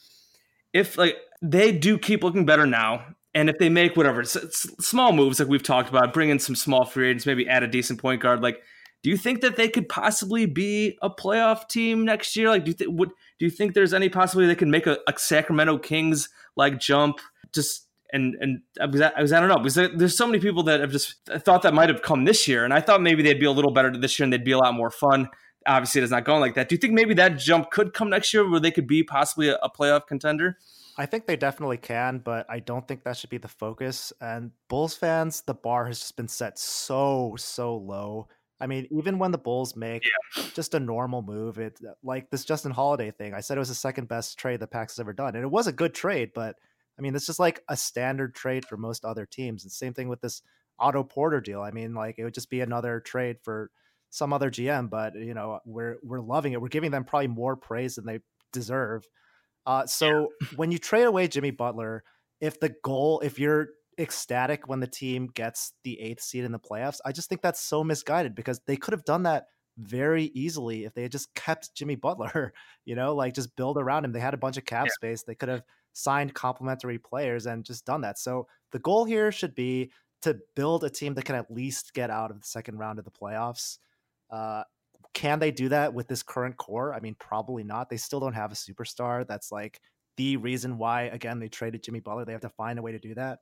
if like they do keep looking better now, and if they make whatever it's, it's small moves like we've talked about, bring in some small free agents, maybe add a decent point guard, like. Do you think that they could possibly be a playoff team next year? Like, do you think would do you think there's any possibility they can make a, a Sacramento Kings like jump? Just and and because I, I don't know because there, there's so many people that have just thought that might have come this year, and I thought maybe they'd be a little better this year and they'd be a lot more fun. Obviously, it's not going like that. Do you think maybe that jump could come next year where they could be possibly a, a playoff contender? I think they definitely can, but I don't think that should be the focus. And Bulls fans, the bar has just been set so so low. I mean, even when the Bulls make yeah. just a normal move, it like this Justin Holiday thing. I said it was the second best trade that Pax has ever done, and it was a good trade. But I mean, it's just like a standard trade for most other teams. And same thing with this Otto Porter deal. I mean, like it would just be another trade for some other G M. But you know, we're we're loving it. We're giving them probably more praise than they deserve. Uh, so yeah. when you trade away Jimmy Butler, if the goal, if you're ecstatic when the team gets the eighth seed in the playoffs, I just think that's so misguided because they could have done that very easily if they had just kept Jimmy Butler, you know, like just build around him. They had a bunch of cap yeah. space. They could have signed complementary players and just done that. So the goal here should be to build a team that can at least get out of the second round of the playoffs. Uh, can they do that with this current core? I mean, probably not. They still don't have a superstar. That's like the reason why, again, they traded Jimmy Butler. They have to find a way to do that.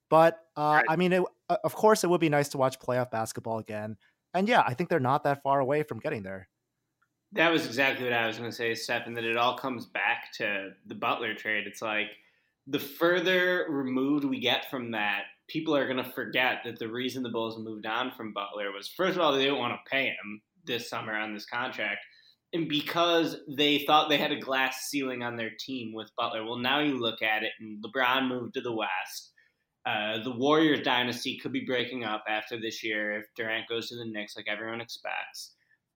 But uh, I mean, it, uh, of course, it would be nice to watch playoff basketball again. And yeah, I think they're not that far away from getting there. That was exactly what I was going to say, Stephen, that it all comes back to the Butler trade. It's like the further removed we get from that, people are going to forget that the reason the Bulls moved on from Butler was, first of all, they didn't want to pay him this summer on this contract, and because they thought they had a glass ceiling on their team with Butler. Well, now you look at it, and LeBron moved to the West. Uh, the Warriors dynasty could be breaking up after this year if Durant goes to the Knicks like everyone expects.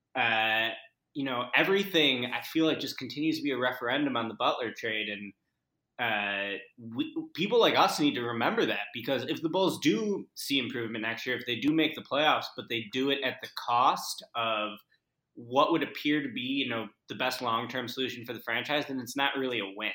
Uh, you know, everything I feel like just continues to be a referendum on the Butler trade. And uh, we, people like us need to remember that, because if the Bulls do see improvement next year, if they do make the playoffs, but they do it at the cost of what would appear to be, you know, the best long-term solution for the franchise, then it's not really a win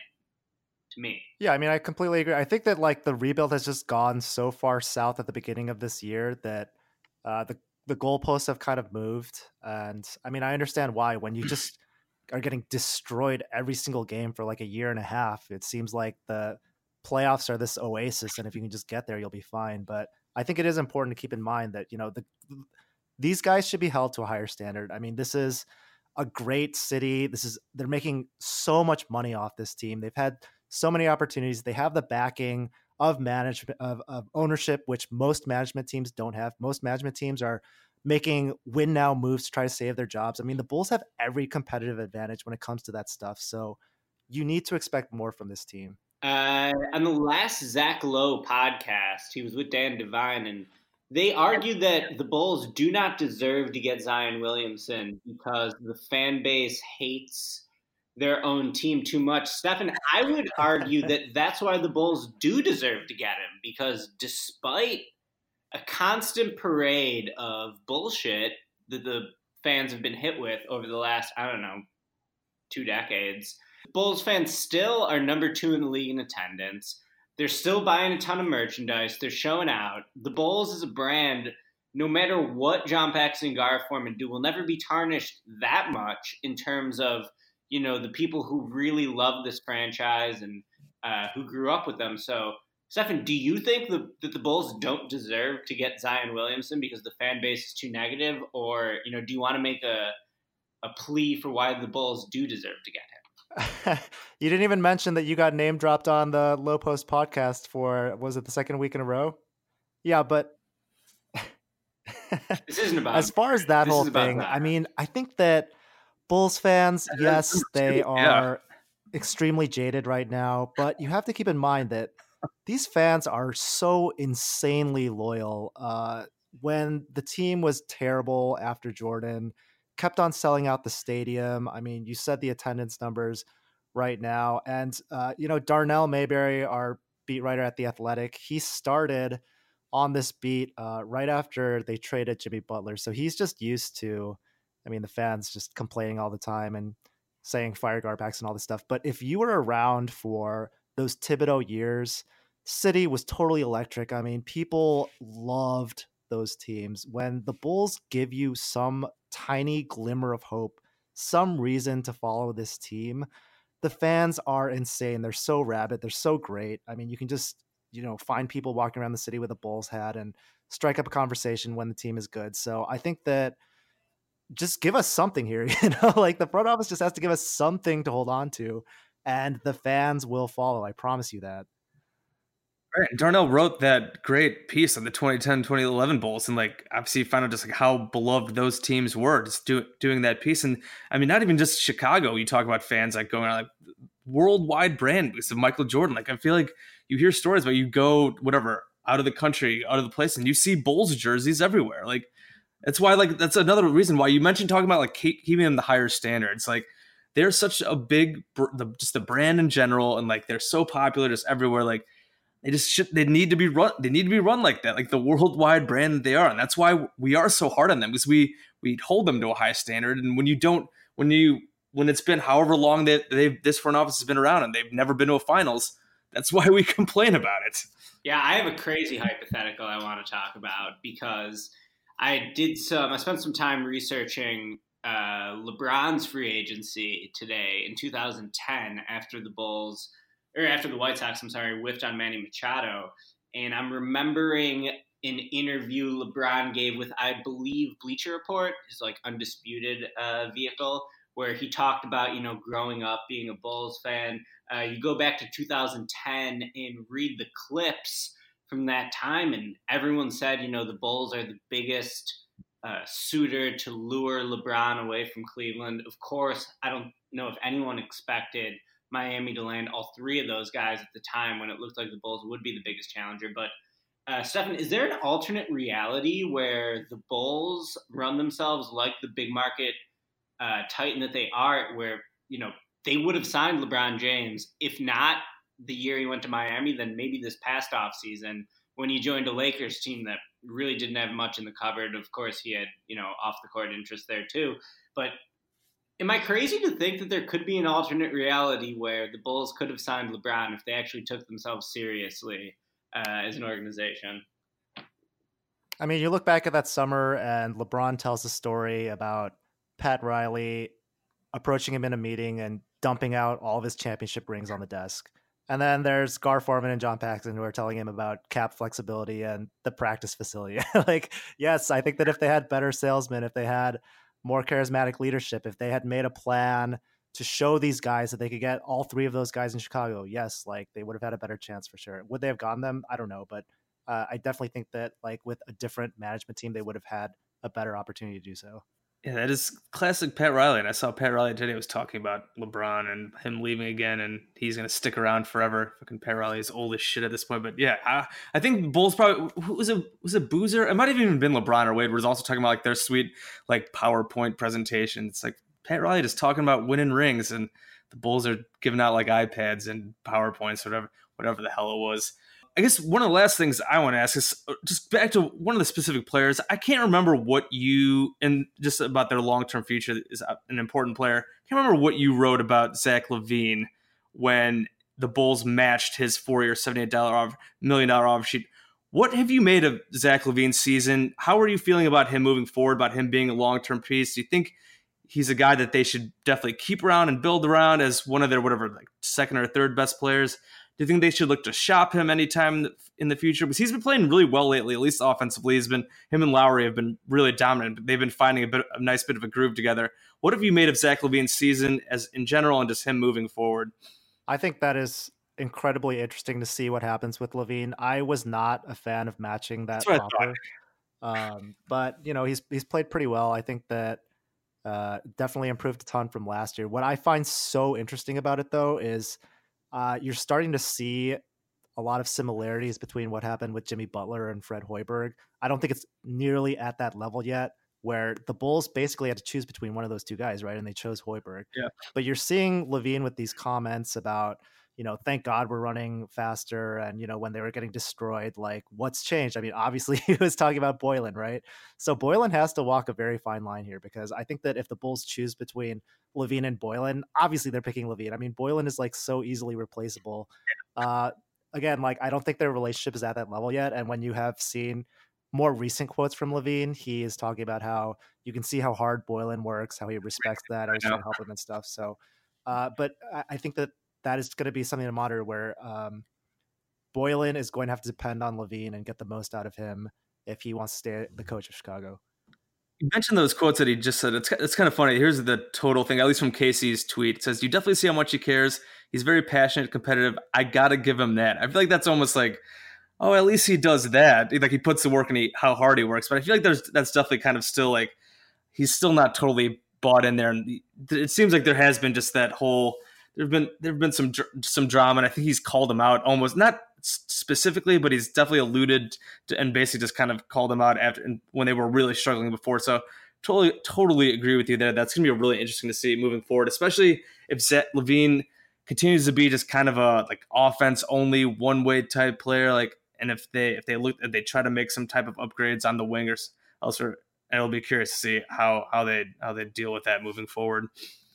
to me. Yeah, I mean, I completely agree. I think that like the rebuild has just gone so far south at the beginning of this year that uh, the the goalposts have kind of moved. And I mean, I understand why. When you just are getting destroyed every single game for like a year and a half, it seems like the playoffs are this oasis, and if you can just get there, you'll be fine. But I think it is important to keep in mind that, you know, the these guys should be held to a higher standard. I mean, this is a great city. This is they're making so much money off this team. They've had so many opportunities. They have the backing of management, of, of ownership, which most management teams don't have. Most management teams are making win now moves to try to save their jobs. I mean, the Bulls have every competitive advantage when it comes to that stuff. So you need to expect more from this team. Uh, on the last Zach Lowe podcast, he was with Dan Devine, and they argued that the Bulls do not deserve to get Zion Williamson because the fan base hates their own team too much. Stephen, I would argue that that's why the Bulls do deserve to get him, because despite a constant parade of bullshit that the fans have been hit with over the last, I don't know, two decades, Bulls fans still are number two in the league in attendance. They're still buying a ton of merchandise. They're showing out. The Bulls as a brand, no matter what John Paxson and Gar Forman do, will never be tarnished that much in terms of, you know, the people who really love this franchise and uh, who grew up with them. So, Stephen, do you think the, that the Bulls don't deserve to get Zion Williamson because the fan base is too negative? Or, you know, do you want to make a, a plea for why the Bulls do deserve to get him? You didn't even mention that you got name dropped on the Low Post podcast for, was it the second week in a row? Yeah, but this isn't about as far as that whole thing. That. I mean, I think that Bulls fans, yes, they are yeah. extremely jaded right now, but you have to keep in mind that these fans are so insanely loyal. Uh, when the team was terrible after Jordan, kept on selling out the stadium. I mean, you said the attendance numbers right now. And, uh, you know, Darnell Mayberry, our beat writer at The Athletic, he started on this beat uh, right after they traded Jimmy Butler. So he's just used to, I mean, the fans just complaining all the time and saying fire Garpax and all this stuff. But if you were around for those Thibodeau years, City was totally electric. I mean, people loved those teams. When the Bulls give you some tiny glimmer of hope, some reason to follow this team, the fans are insane. They're so rabid. They're so great. I mean, you can just, you know, find people walking around the city with a Bulls hat and strike up a conversation when the team is good. So I think that just give us something here, you know, like the front office just has to give us something to hold on to, and the fans will follow. I promise you that. Right. Darnell wrote that great piece on the twenty ten twenty eleven Bulls, and like obviously found out just like how beloved those teams were just do, doing that piece. And I mean, not even just Chicago. You talk about fans like going on like worldwide brand because of Michael Jordan. Like I feel like you hear stories about you go whatever out of the country, out of the place, and you see Bulls jerseys everywhere. Like that's why like that's another reason why you mentioned talking about like keeping them the higher standards. Like they're such a big the, just the brand in general, and like they're so popular just everywhere. Like They just should, they need to be run. They need to be run like that, like the worldwide brand that they are, and that's why we are so hard on them because we we hold them to a high standard. And when you don't, when you when it's been however long that they this front office has been around and they've never been to a finals, that's why we complain about it. Yeah, I have a crazy hypothetical I want to talk about because I did some. I spent some time researching uh, LeBron's free agency today in two thousand ten after the Bulls. Or after the White Sox, I'm sorry, whiffed on Manny Machado. And I'm remembering an interview LeBron gave with, I believe, Bleacher Report, his like undisputed uh, vehicle, where he talked about, you know, growing up being a Bulls fan. Uh, you go back to two thousand ten and read the clips from that time, and everyone said, you know, the Bulls are the biggest uh, suitor to lure LeBron away from Cleveland. Of course, I don't know if anyone expected Miami to land all three of those guys at the time when it looked like the Bulls would be the biggest challenger. But uh, Stefan, is there an alternate reality where the Bulls run themselves like the big market uh, titan that they are, where, you know, they would have signed LeBron James, if not the year he went to Miami, then maybe this past offseason when he joined a Lakers team that really didn't have much in the cupboard. Of course, he had, you know, off the court interest there too. But am I crazy to think that there could be an alternate reality where the Bulls could have signed LeBron if they actually took themselves seriously uh, as an organization? I mean, you look back at that summer and LeBron tells a story about Pat Riley approaching him in a meeting and dumping out all of his championship rings on the desk. And then there's Gar Forman and John Paxson who are telling him about cap flexibility and the practice facility. Like, yes, I think that if they had better salesmen, if they had more charismatic leadership, if they had made a plan to show these guys that they could get all three of those guys in Chicago, yes, like they would have had a better chance for sure. Would they have gotten them? I don't know. But uh, I definitely think that like with a different management team, they would have had a better opportunity to do so. Yeah, that is classic Pat Riley. And I saw Pat Riley today was talking about LeBron and him leaving again, and he's going to stick around forever. Fucking Pat Riley is old as shit at this point. But yeah, I, I think the Bulls probably who was a was a Boozer. It might have even been LeBron or Wade. Was also talking about like their sweet like PowerPoint presentation. It's like Pat Riley just talking about winning rings, and the Bulls are giving out like iPads and PowerPoints, or whatever, whatever the hell it was. I guess one of the last things I want to ask is just back to one of the specific players. I can't remember what you, and just about their long-term future is an important player. I can't remember what you wrote about Zach LaVine when the Bulls matched his four-year, seventy-eight million dollars offer sheet. What have you made of Zach LaVine's season? How are you feeling about him moving forward, about him being a long-term piece? Do you think he's a guy that they should definitely keep around and build around as one of their, whatever, like second or third best players? Do you think they should look to shop him anytime in the future? Because he's been playing really well lately, at least offensively. He's been him and Lowry have been really dominant. They've been finding a bit a nice bit of a groove together. What have you made of Zach LaVine's season as in general and just him moving forward? I think that is incredibly interesting to see what happens with LaVine. I was not a fan of matching that offer, um, but you know he's he's played pretty well. I think that uh, definitely improved a ton from last year. What I find so interesting about it though is. Uh, you're starting to see a lot of similarities between what happened with Jimmy Butler and Fred Hoiberg. I don't think it's nearly at that level yet where the Bulls basically had to choose between one of those two guys, right? And they chose Hoiberg. Yeah. But you're seeing LaVine with these comments about, you know, thank God we're running faster. And, you know, when they were getting destroyed, like what's changed? I mean, obviously he was talking about Boylen, right? So Boylen has to walk a very fine line here because I think that if the Bulls choose between LaVine and Boylen, obviously they're picking LaVine. I mean, Boylen is like so easily replaceable. Uh, again, like I don't think their relationship is at that level yet. And when you have seen more recent quotes from LaVine, he is talking about how you can see how hard Boylen works, how he respects that. I was trying to help him and stuff. So, uh, but I, I think that that is going to be something to monitor where um, Boylen is going to have to depend on LaVine and get the most out of him if he wants to stay the coach of Chicago. You mentioned those quotes that he just said. It's it's kind of funny. Here's the total thing, at least from Casey's tweet. It says, you definitely see how much he cares. He's very passionate, competitive. I got to give him that. I feel like that's almost like, oh, at least he does that. Like he puts the work in he, how hard he works. But I feel like there's that's definitely kind of still like, he's still not totally bought in there. And it seems like there has been just that whole, There've been there've been some some drama, and I think he's called him out almost not specifically, but he's definitely alluded to and basically just kind of called him out after when they were really struggling before. So totally totally agree with you there. That's gonna be really interesting to see moving forward, especially if Zach LaVine continues to be just kind of a like offense only one way type player. Like, and if they if they look if they try to make some type of upgrades on the wingers, also, and it'll be curious to see how how they how they deal with that moving forward.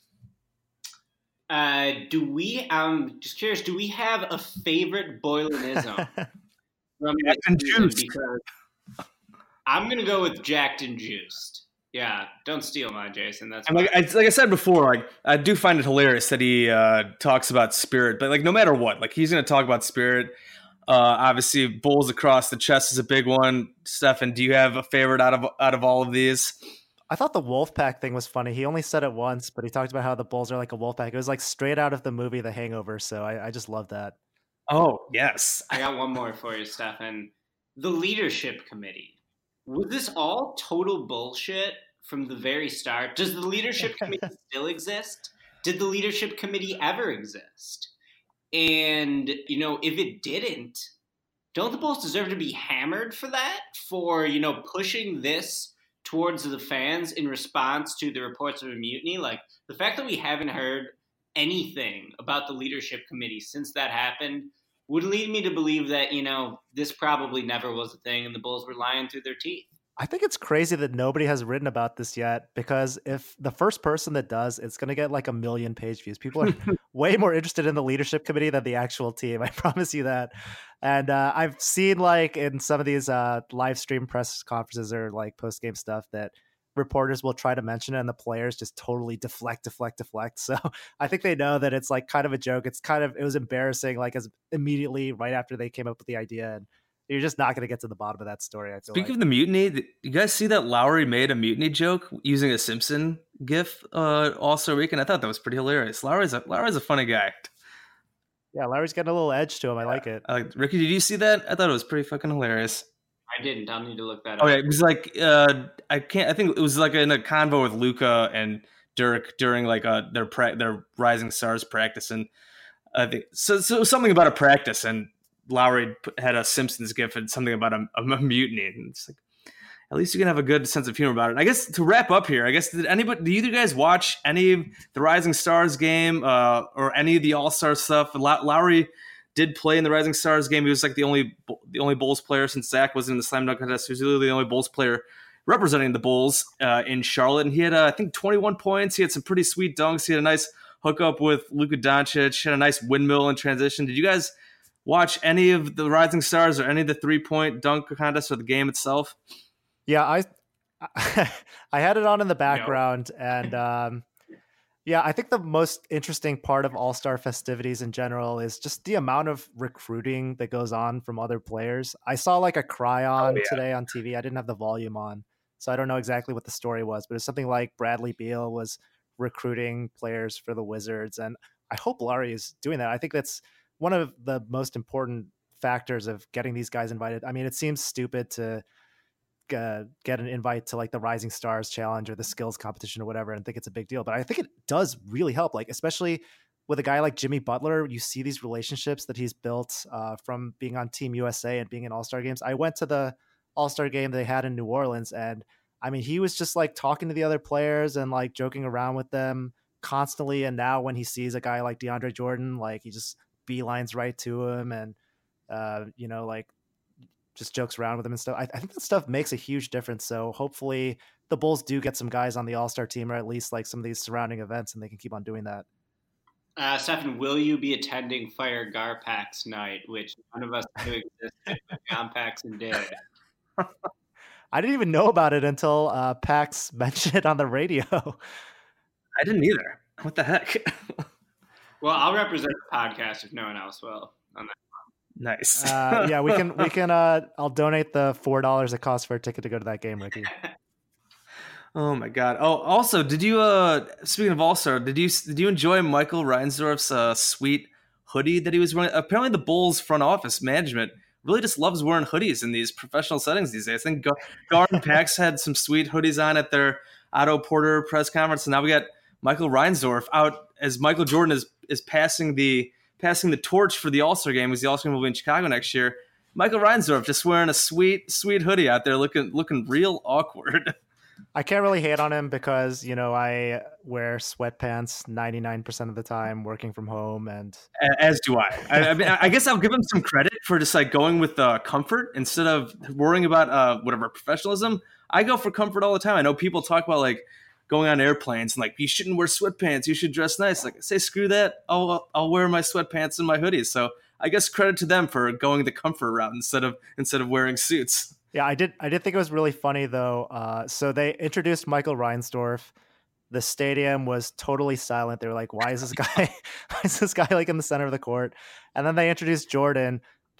Uh, do we, I'm just curious, do we have a favorite Boylenism? From Jacked and Juiced. Because I'm going to go with Jacked and Juiced. Yeah, don't steal mine, Jason. That's and like I, like I said before, like I do find it hilarious that he uh, talks about spirit, but like no matter what, like he's going to talk about spirit. Uh, obviously, Bulls across the chest is a big one. Stefan, do you have a favorite out of out of all of these? I thought the Wolfpack thing was funny. He only said it once, but he talked about how the Bulls are like a Wolfpack. It was like straight out of the movie The Hangover, so I, I just love that. Oh, yes. I got one more for you, Stefan. The leadership committee. Was this all total bullshit from the very start? Does the leadership committee still exist? Did the leadership committee ever exist? And, you know, if it didn't, don't the Bulls deserve to be hammered for that? For, you know, pushing this towards the fans in response to the reports of a mutiny? Like, the fact that we haven't heard anything about the leadership committee since that happened would lead me to believe that, you know, this probably never was a thing and the Bulls were lying through their teeth. I think it's crazy that nobody has written about this yet, because if the first person that does, it's going to get like a million page views. People are way more interested in the leadership committee than the actual team. I promise you that. And uh, I've seen like in some of these uh, live stream press conferences or like post game stuff that reporters will try to mention it and the players just totally deflect, deflect, deflect. So I think they know that it's like kind of a joke. It's kind of, it was embarrassing, like as immediately right after they came up with the idea, and you're just not going to get to the bottom of that story. I feel Speaking like. of the mutiny, you guys see that Lowry made a mutiny joke using a Simpson gif uh, All-Star Weekend? I thought that was pretty hilarious. Lowry's a, Lowry's a funny guy. Yeah, Lowry's getting a little edge to him. I like it. Uh, Ricky, did you see that? I thought it was pretty fucking hilarious. I didn't. I'll need to look that up. Okay, it was like uh, I can't. I think it was like in a convo with Luka and Dirk during like uh, their pra- their Rising Stars practice, and I think so. So something about a practice, and Lowry had a Simpsons gif and something about a, a mutiny, and it's like at least you can have a good sense of humor about it. And I guess to wrap up here, I guess did anybody, do you guys watch any of the Rising Stars game uh, or any of the All Star stuff? Lowry did play in the Rising Stars game. He was like the only the only Bulls player since Zach was in the slam dunk contest. He was literally the only Bulls player representing the Bulls uh, in Charlotte. And he had, uh, I think, twenty-one points. He had some pretty sweet dunks. He had a nice hookup with Luka Doncic. He had a nice windmill in transition. Did you guys watch any of the Rising Stars or any of the three-point dunk contest or the game itself? Yeah, I I had it on in the background. No. And um, yeah, I think the most interesting part of All-Star festivities in general is just the amount of recruiting that goes on from other players. I saw like a cryon oh, yeah. today on T V. I didn't have the volume on, so I don't know exactly what the story was, but it's something like Bradley Beal was recruiting players for the Wizards. And I hope Lowry is doing that. I think that's one of the most important factors of getting these guys invited. I mean, it seems stupid to Uh, get an invite to like the Rising Stars Challenge or the skills competition or whatever and think it's a big deal, but I think it does really help, like especially with a guy like Jimmy Butler. You see these relationships that he's built uh, from being on Team U S A and being in All-Star games. I went to the All-Star game they had in New Orleans, and I mean, he was just like talking to the other players and like joking around with them constantly. And now when he sees a guy like DeAndre Jordan, like he just beelines right to him and uh, you know, like just jokes around with him and stuff. I, I think that stuff makes a huge difference. So hopefully the Bulls do get some guys on the All-Star team, or at least like some of these surrounding events, and they can keep on doing that. Uh, Stefan, will you be attending Fire Garpax night, which none of us knew existed, but John Paxson did? I didn't even know about it until uh, Pax mentioned it on the radio. I didn't either. What the heck? Well, I'll represent the podcast if no one else will on that. Nice. uh, yeah, we can, we can, uh, I'll donate the four dollars it costs for a ticket to go to that game, Ricky. Oh my God. Oh, also, did you, uh, speaking of All-Star, did you, did you enjoy Michael Reinsdorf's, uh, sweet hoodie that he was wearing? Apparently the Bulls front office management really just loves wearing hoodies in these professional settings these days. I think Gar and Pax had some sweet hoodies on at their Otto Porter press conference. And now we got Michael Reinsdorf out as Michael Jordan is, is passing the, passing the torch for the All-Star game, because the All-Star game will be in Chicago next year. Michael Reinsdorf just wearing a sweet, sweet hoodie out there, looking looking real awkward. I can't really hate on him because, you know, I wear sweatpants ninety-nine percent of the time working from home. And as do I. I, I mean, I guess I'll give him some credit for just like going with uh, comfort instead of worrying about uh, whatever professionalism. I go for comfort all the time. I know people talk about like going on airplanes and like, you shouldn't wear sweatpants, you should dress nice. Like I say, screw that. I'll I'll wear my sweatpants and my hoodies. So I guess credit to them for going the comfort route instead of instead of wearing suits. Yeah, I did I did think it was really funny though. Uh, so they introduced Michael Reinsdorf. The stadium was totally silent. They were like, why is this guy why is this guy like in the center of the court? And then they introduced Jordan.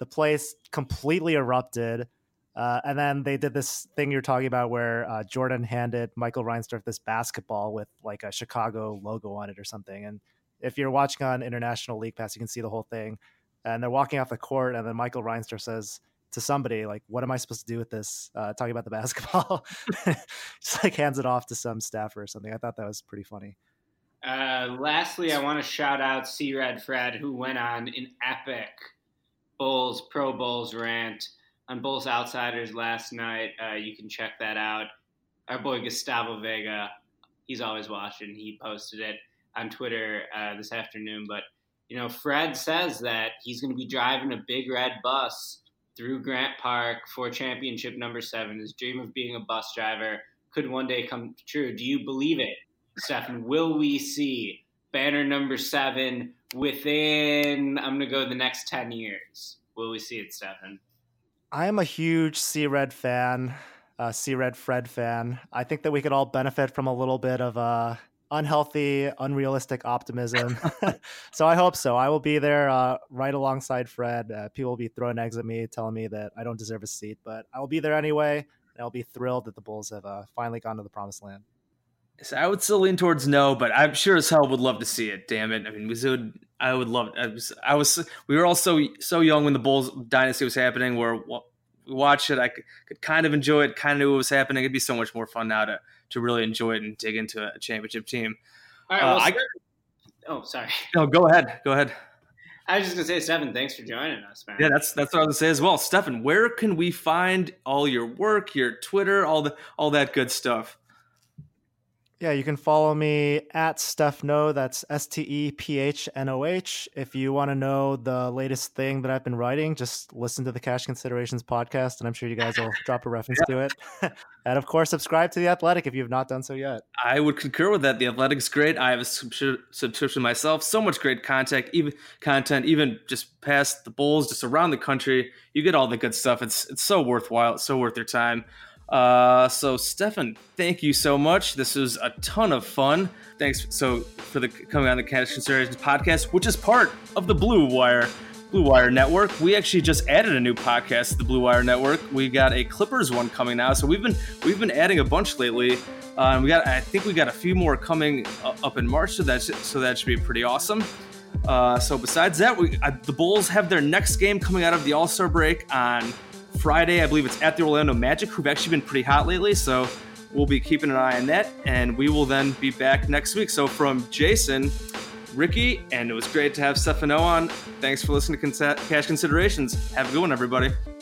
the place completely erupted. Uh, and then they did this thing you're talking about where uh, Jordan handed Michael Reinsdorf this basketball with like a Chicago logo on it or something. And if you're watching on International League Pass, you can see the whole thing. And they're walking off the court, and then Michael Reinsdorf says to somebody, like, what am I supposed to do with this? Uh, talking about the basketball. Just like hands it off to some staffer or something. I thought that was pretty funny. Uh, lastly, I want to shout out C-Red Fred, who went on an epic Bulls, pro Bulls rant on Bulls Outsiders last night. Uh, you can check that out. Our boy Gustavo Vega, he's always watching. He posted it on Twitter uh, this afternoon. But, you know, Fred says that he's going to be driving a big red bus through Grant Park for championship number seven. His dream of being a bus driver could one day come true. Do you believe it, Stefan? Will we see banner number seven within, I'm going to go the next ten years? Will we see it, Stefan? I am a huge C-Red fan, uh, C-Red Fred fan. I think that we could all benefit from a little bit of uh, unhealthy, unrealistic optimism. So I hope so. I will be there uh, right alongside Fred. Uh, people will be throwing eggs at me, telling me that I don't deserve a seat, but I will be there anyway. And I'll be thrilled that the Bulls have uh, finally gone to the promised land. So I would still lean towards no, but I'm sure as hell would love to see it. Damn it! I mean, we would. I would love it. I was. I was we were all so so young when the Bulls dynasty was happening. Where we watched it, I could, could kind of enjoy it. Kind of knew what was happening. It'd be so much more fun now to to really enjoy it and dig into a championship team. All right. Well, uh, I, oh, sorry. No, go ahead. Go ahead. I was just gonna say, Stefan, thanks for joining us, man. Yeah, that's that's what I was gonna say as well. Stefan, where can we find all your work, your Twitter, all the all that good stuff? Yeah, you can follow me at Stephnoh. That's S T E P H N O H. If you want to know the latest thing that I've been writing, just listen to the Cash Considerations podcast, and I'm sure you guys will drop a reference yeah. to it. And of course, subscribe to The Athletic if you have not done so yet. I would concur with that. The Athletic's great. I have a subscription myself. So much great content, even content, even just past the Bulls, just around the country. You get all the good stuff. It's it's so worthwhile. It's so worth your time. Uh, so Stefan, thank you so much. This was a ton of fun. Thanks so for the coming on the Cash Considerations podcast, which is part of the Blue Wire Blue Wire Network. We actually just added a new podcast to the Blue Wire Network. We got a Clippers one coming now, so we've been we've been adding a bunch lately. Uh, and we got I think we got a few more coming up in March, so that so that should be pretty awesome. Uh, so besides that, we uh, the Bulls have their next game coming out of the All-Star break on Friday. I believe it's at the Orlando Magic, who've actually been pretty hot lately, so we'll be keeping an eye on that, and we will then be back next week. So from Jason, Ricky, and it was great to have Stephanoh on. Thanks for listening to Cash Considerations. Have a good one, everybody.